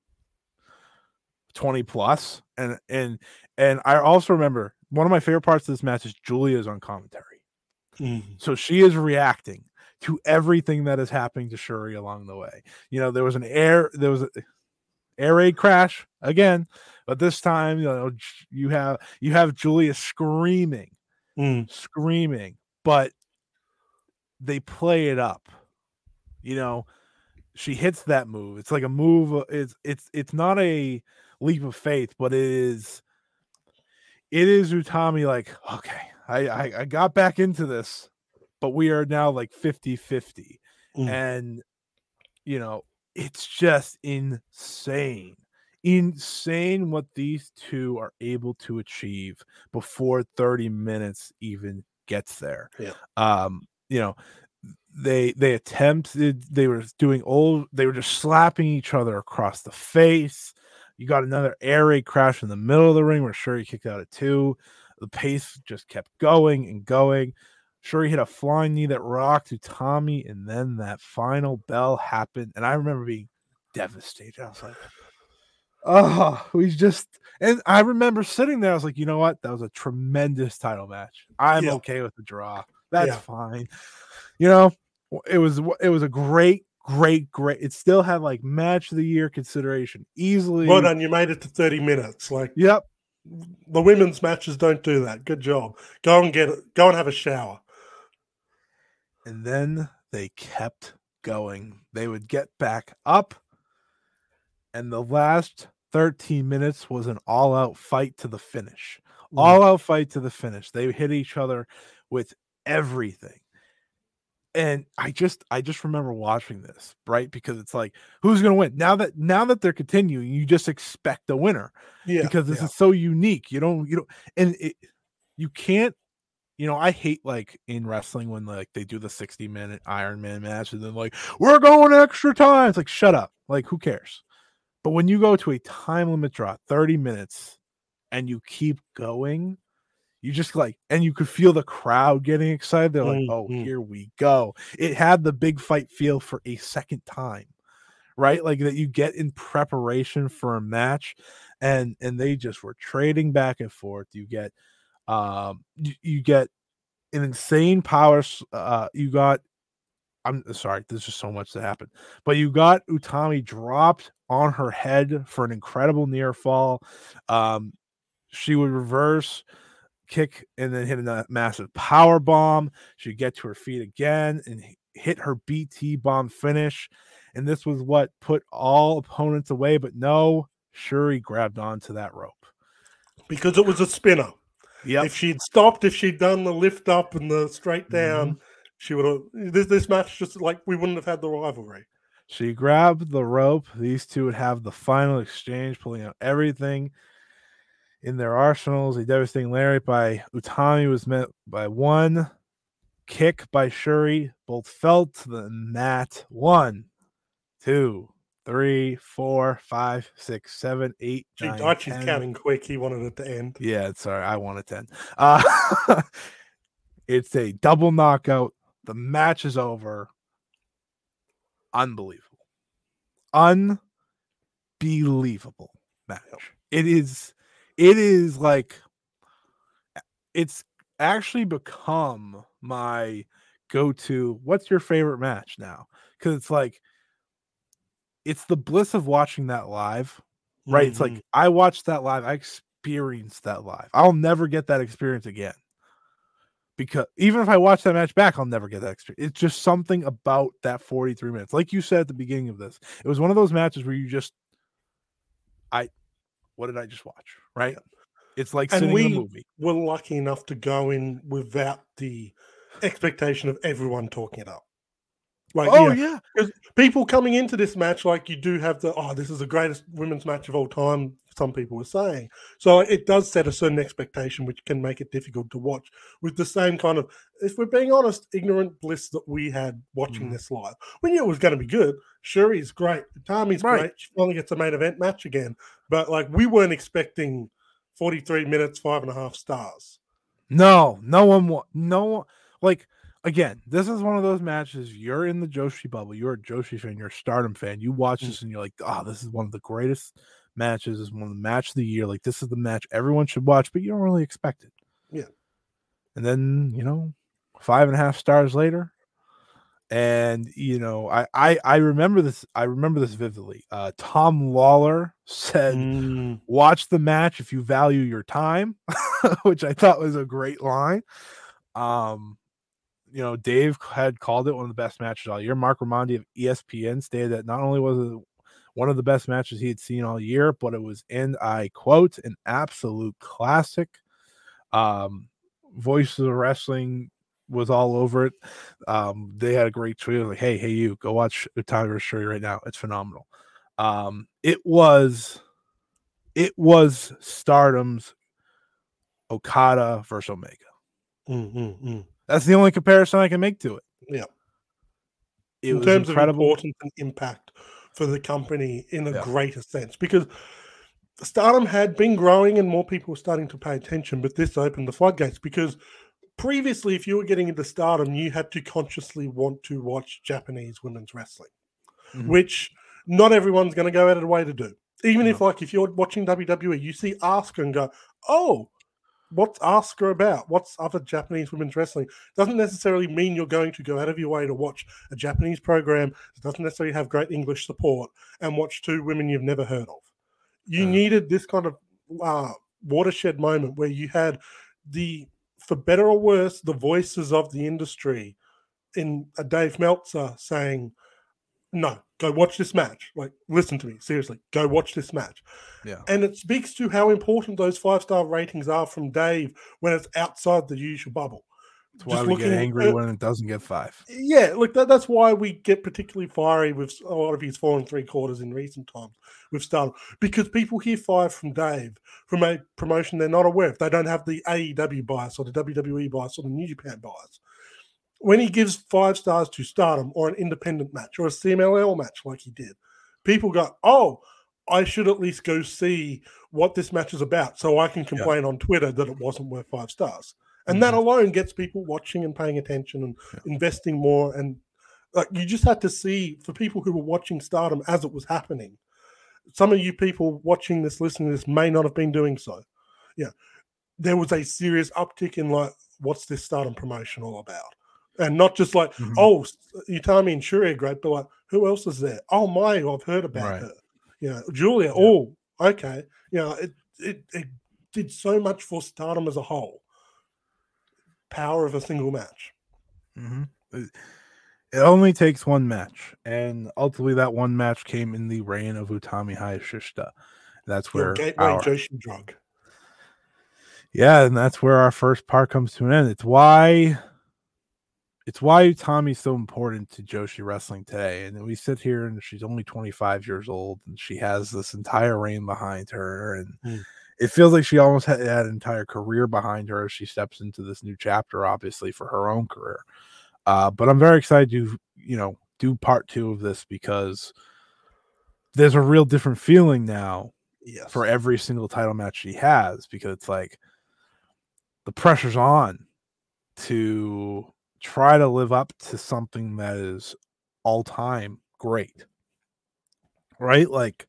20 plus. And I also remember one of my favorite parts of this match is Julia's on commentary. So she is reacting to everything that is happening to Shuri along the way. There was an air raid crash again, but this time, you have Julia screaming, but they play it up. She hits that move. It's like a move. It's not a leap of faith, but it is Utami like, okay, I got back into this, but we are now like 50-50. And it's just insane what these two are able to achieve before 30 minutes even gets there. They attempted, they were just slapping each other across the face. You got another air raid crash in the middle of the ring where Shuri kicked out at 2. The pace just kept going and going. Shuri hit a flying knee that rocked Utami, and then that final bell happened. And I remember being devastated. I was like, and I remember sitting there. I was like, you know what? That was a tremendous title match. I'm okay with the draw. That's fine. It was a great. It still had like match of the year consideration easily. Well done. You made it to 30 minutes. Yep. The women's matches don't do that. Good job. Go and have a shower. And then they kept going. They would get back up. And the last 13 minutes was an all-out fight to the finish. All-out fight to the finish. They hit each other with everything. And I just remember watching this, right? Because it's like, who's going to win? Now that they're continuing, you just expect a winner. Yeah. Because this is so unique. You can't, I hate like in wrestling when like they do the 60-minute Iron Man match and then like, we're going extra time. It's like, shut up. Like, who cares? But when you go to a time limit draw, 30 minutes, and you keep going, you just like, and you could feel the crowd getting excited. They're like, oh, here we go. It had the big fight feel for a second time, right? Like that you get in preparation for a match, and they just were trading back and forth. You get you get an insane power. I'm sorry, there's just so much to happen. But you got Utami dropped on her head for an incredible near fall. She would reverse kick and then hit a massive power bomb. She'd get to her feet again and hit her BT bomb finish. And this was what put all opponents away. But no, Shuri grabbed onto that rope. Because it was a spinner. Yep. If she'd stopped, if she'd done the lift up and the straight down, she would have. This match just like we wouldn't have had the rivalry. She grabbed the rope. These two would have the final exchange, pulling out everything in their arsenals. A devastating lariat by Utami was met by one kick by Shuri. Both fell to the mat. 1, 2, 3, 4, 5, 6, 7, 8, 9, Archie's 10. counting quick. He wanted it to end. Yeah, sorry. I wanted 10. It's a double knockout. The match is over. Unbelievable match. It is like, it's actually become my go-to. What's your favorite match now? Because it's like, it's the bliss of watching that live, right? It's like, I watched that live. I experienced that live. I'll never get that experience again. Because even if I watch that match back, I'll never get that experience. It's just something about that 43 minutes. Like you said at the beginning of this, it was one of those matches where you just, what did I just watch? Right? It's like sitting in a movie. We're lucky enough to go in without the expectation of everyone talking it up. Like, yeah. Because people coming into this match, like you do have this is the greatest women's match of all time, some people were saying. So it does set a certain expectation, which can make it difficult to watch with the same kind of, if we're being honest, ignorant bliss that we had watching this live. We knew it was going to be good. Shuri's great. Utami's great. She finally gets a main event match again. But like, we weren't expecting 43 minutes, 5.5 stars. No one. Like, again, this is one of those matches. You're in the Joshi bubble. You're a Joshi fan. You're a Stardom fan. You watch this and you're like, oh, this is one of the greatest matches. This is one of the match of the year. Like, this is the match everyone should watch, but you don't really expect it. Yeah. And then, 5.5 stars later. And I remember this. I remember this vividly. Tom Lawler said, "Watch the match if you value your time," which I thought was a great line. Dave had called it one of the best matches all year. Mark Raimondi of ESPN stated that not only was it one of the best matches he had seen all year, but it was, and I quote, an absolute classic. Voices of Wrestling was all over it. They had a great tweet like, hey, you go watch Utami Shuri right now. It's phenomenal. It was Stardom's Okada versus Omega. That's the only comparison I can make to it. Yeah. In terms incredible. Of importance and impact for the company in a greater sense, because Stardom had been growing and more people were starting to pay attention, but this opened the floodgates, because previously, if you were getting into Stardom, you had to consciously want to watch Japanese women's wrestling, which not everyone's going to go out of the way to do. Even if you're watching WWE, you see Asuka and go, oh, what's Asuka about? What's other Japanese women's wrestling? Doesn't necessarily mean you're going to go out of your way to watch a Japanese program that doesn't necessarily have great English support and watch two women you've never heard of. You needed this kind of watershed moment where you had for better or worse, the voices of the industry in a Dave Meltzer saying, no, go watch this match. Like, listen to me, seriously, go watch this match. Yeah. And it speaks to how important those 5-star ratings are from Dave when it's outside the usual bubble. That's why we get angry when it doesn't get 5. Yeah, look, that's why we get particularly fiery with a lot of his 4 3/4 in recent times with Stardom, because people hear 5 from Dave from a promotion they're not aware of. They don't have the AEW bias or the WWE bias or the New Japan bias. When he gives 5 stars to Stardom or an independent match or a CMLL match like he did, people go, oh, I should at least go see what this match is about so I can complain on Twitter that it wasn't worth 5 stars. And that alone gets people watching and paying attention and investing more. And you just had to see, for people who were watching Stardom as it was happening, some of you people watching this, listening to this, may not have been doing so. Yeah, there was a serious uptick in what's this Stardom promotion all about? And not just oh, Utami and Shuri are great, but who else is there? Oh, Mayu, I've heard about her. Julia, oh, okay. It did so much for Stardom as a whole. Power of a single match. It only takes one match, and ultimately that one match came in the reign of Utami Hayashishita. That's where gateway Joshi drug. Yeah, and that's where our first part comes to an end. It's why Utami's so important to Joshi wrestling today. And we sit here and she's only 25 years old and she has this entire reign behind her, and it feels like she almost had an entire career behind her as she steps into this new chapter, obviously, for her own career. But I'm very excited to, do part 2 of this, because there's a real different feeling now for every single title match she has, because it's like the pressure's on to try to live up to something that is all-time great. Right? Like,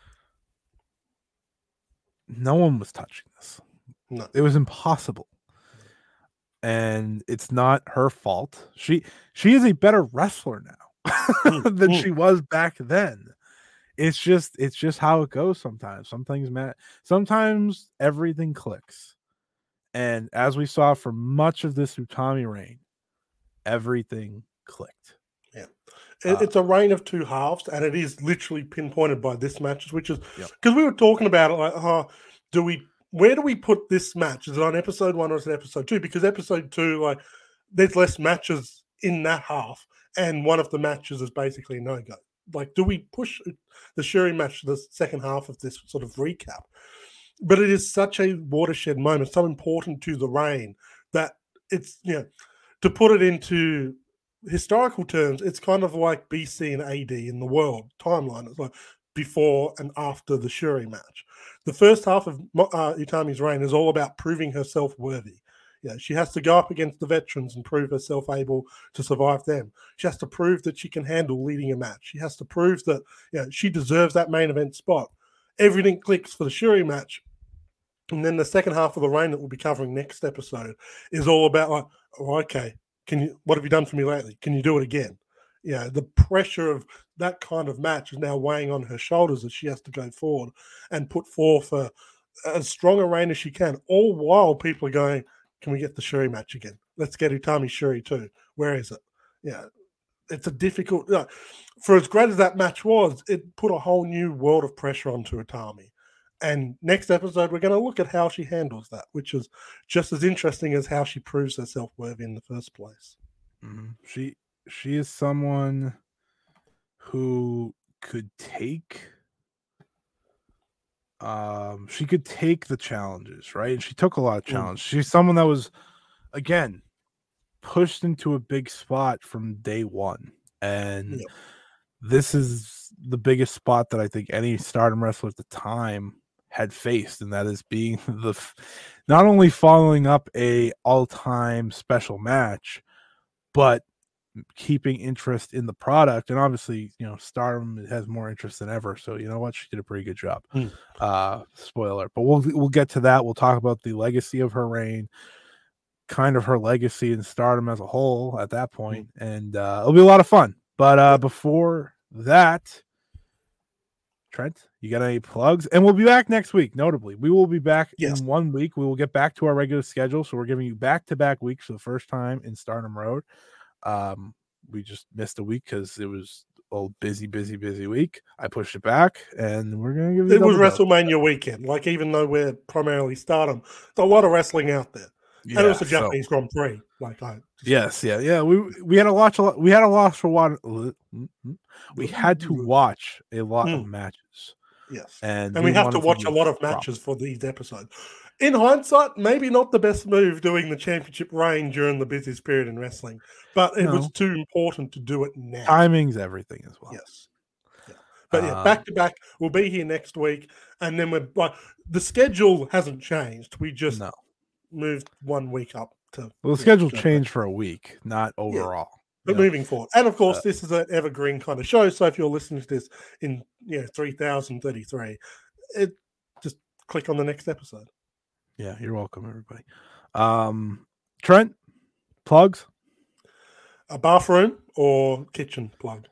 no one was touching this. No. It was impossible. And it's not her fault. She is a better wrestler now than she was back then. It's just how it goes sometimes. Sometimes everything clicks. And as we saw for much of this Utami reign, everything clicked. Yeah. It's a reign of 2 halves, and it is literally pinpointed by this match, which is because we were talking about it where do we put this match? Is it on episode 1 or is it episode 2? Because episode 2, there's less matches in that half, and one of the matches is basically no-go. Do we push the Shuri match to the second half of this sort of recap? But it is such a watershed moment, so important to the reign, that it's, to put it into historical terms, it's kind of like BC and AD in the world timeline. It's like before and after the Shuri match. The first half of Utami's reign is all about proving herself worthy. Yeah, she has to go up against the veterans and prove herself able to survive them. She has to prove that she can handle leading a match. She has to prove that she deserves that main event spot. Everything clicks for the Shuri match. And then the second half of the reign that we'll be covering next episode is all about like, oh, okay, what have you done for me lately? Can you do it again? Yeah, the pressure of that kind of match is now weighing on her shoulders as she has to go forward and put forth as strong a reign as she can, all while people are going, can we get the Shuri match again? Let's get Utami Shuri too. Where is it? Yeah, it's a difficult... for as great as that match was, it put a whole new world of pressure onto Utami. And next episode, we're going to look at how she handles that, which is just as interesting as how she proves herself worthy in the first place. Mm-hmm. She is someone who could take... she could take the challenges, right? And she took a lot of challenges. She's someone that was, again, pushed into a big spot from day one. And this is the biggest spot that I think any Stardom wrestler at the time had faced, and that is being not only following up a all-time special match, but keeping interest in the product. And obviously, Stardom has more interest than ever, so you know what, she did a pretty good job. Spoiler, but we'll get to that. We'll talk about the legacy of her reign, kind of her legacy in Stardom as a whole at that point, and it'll be a lot of fun. But before that, Trent, you got any plugs? And we'll be back next week. Notably, we will be back in 1 week. We will get back to our regular schedule, so we're giving you back-to-back weeks for the first time in Stardom Road. We just missed a week because it was a busy week. I pushed it back, and we're gonna give you. It was WrestleMania weekend. Like, even though we're primarily Stardom, there's a lot of wrestling out there, and it was the Japanese Grand Prix. We had to watch a lot. We had to watch for one. We had to watch a lot of matches. Yes, and we have to watch a lot of matches for these episodes. In hindsight, maybe not the best move doing the championship reign during the busiest period in wrestling, but it was too important to do it now. Timing's everything as well. Yes. Yeah. But back to back, we'll be here next week, and then we're like, the schedule hasn't changed. We just moved 1 week up to. Well, the schedule changed for a week, not overall. But moving forward, and of course, this is an evergreen kind of show. So if you're listening to this in 3033, just click on the next episode. Yeah, you're welcome, everybody. Trent, plugs? A bathroom or kitchen plug?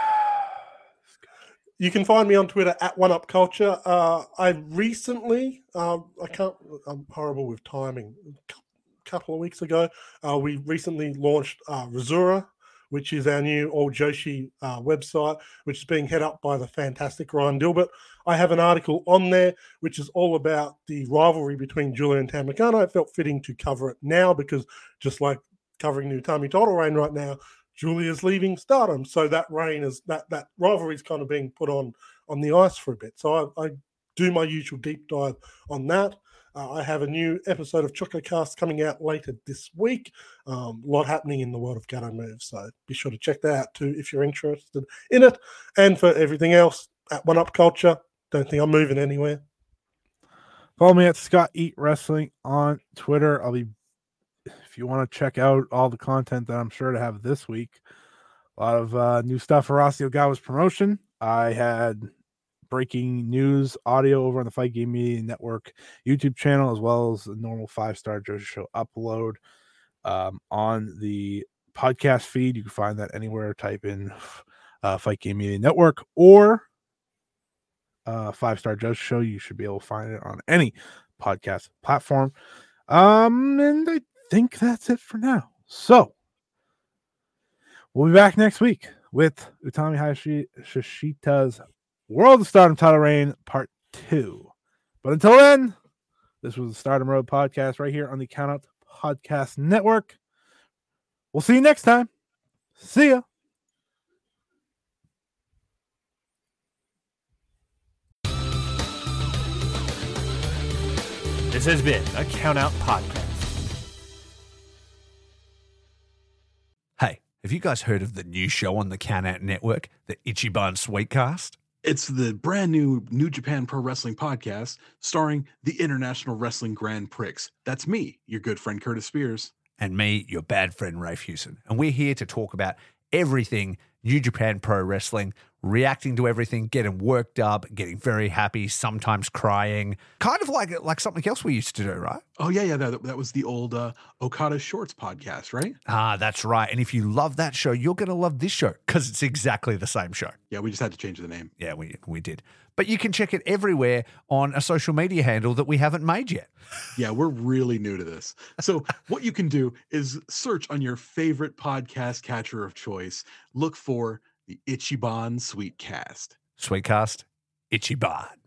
You can find me on Twitter at OneUpCulture. I recently, I'm horrible with timing. A couple of weeks ago, we recently launched Razura, which is our new All Joshi website, which is being head up by the fantastic Ryan Dilbert. I have an article on there which is all about the rivalry between Giulia and Tam Nakano. I felt fitting to cover it now because, just like covering the Utami title reign right now, Giulia's leaving Stardom, so that reign is that rivalry is kind of being put on the ice for a bit. So I do my usual deep dive on that. I have a new episode of ChocoCast coming out later this week. A lot happening in the world of Ghetto Moves, so be sure to check that out too if you're interested in it. And for everything else, at OneUpCulture, don't think I'm moving anywhere. Follow me at Scott Eat Wrestling on Twitter. If you want to check out all the content that I'm sure to have this week, a lot of new stuff for Rossi Ogawa's promotion. I had breaking news audio over on the Fight Game Media Network YouTube channel, as well as the normal 5-Star Joshi Show upload on the podcast feed. You can find that anywhere. Type in Fight Game Media Network or 5-Star Joshi Show. You should be able to find it on any podcast platform. And I think that's it for now. So we'll be back next week with Utami Hayashishita's World of Stardom title reign part 2. But until then, this was the Stardom Road podcast right here on the Countout Podcast Network. We'll see you next time. See ya. This has been a Countout Podcast. Hey, have you guys heard of the new show on the Countout Network, the Ichiban Sweetcast? It's the brand new New Japan Pro Wrestling podcast starring the International Wrestling Grand Prix. That's me, your good friend Curtis Spears. And me, your bad friend Rafe Hewson. And we're here to talk about everything New Japan Pro Wrestling, reacting to everything, getting worked up, getting very happy, sometimes crying. Kind of like something else we used to do, right? Oh, yeah. That was the old Okada Shorts podcast, right? Ah, that's right. And if you love that show, you're going to love this show because it's exactly the same show. Yeah, we just had to change the name. Yeah, we did. But you can check it everywhere on a social media handle that we haven't made yet. Yeah, we're really new to this. So what you can do is search on your favorite podcast catcher of choice. Look for the Ichiban Sweetcast. Sweetcast, Ichiban.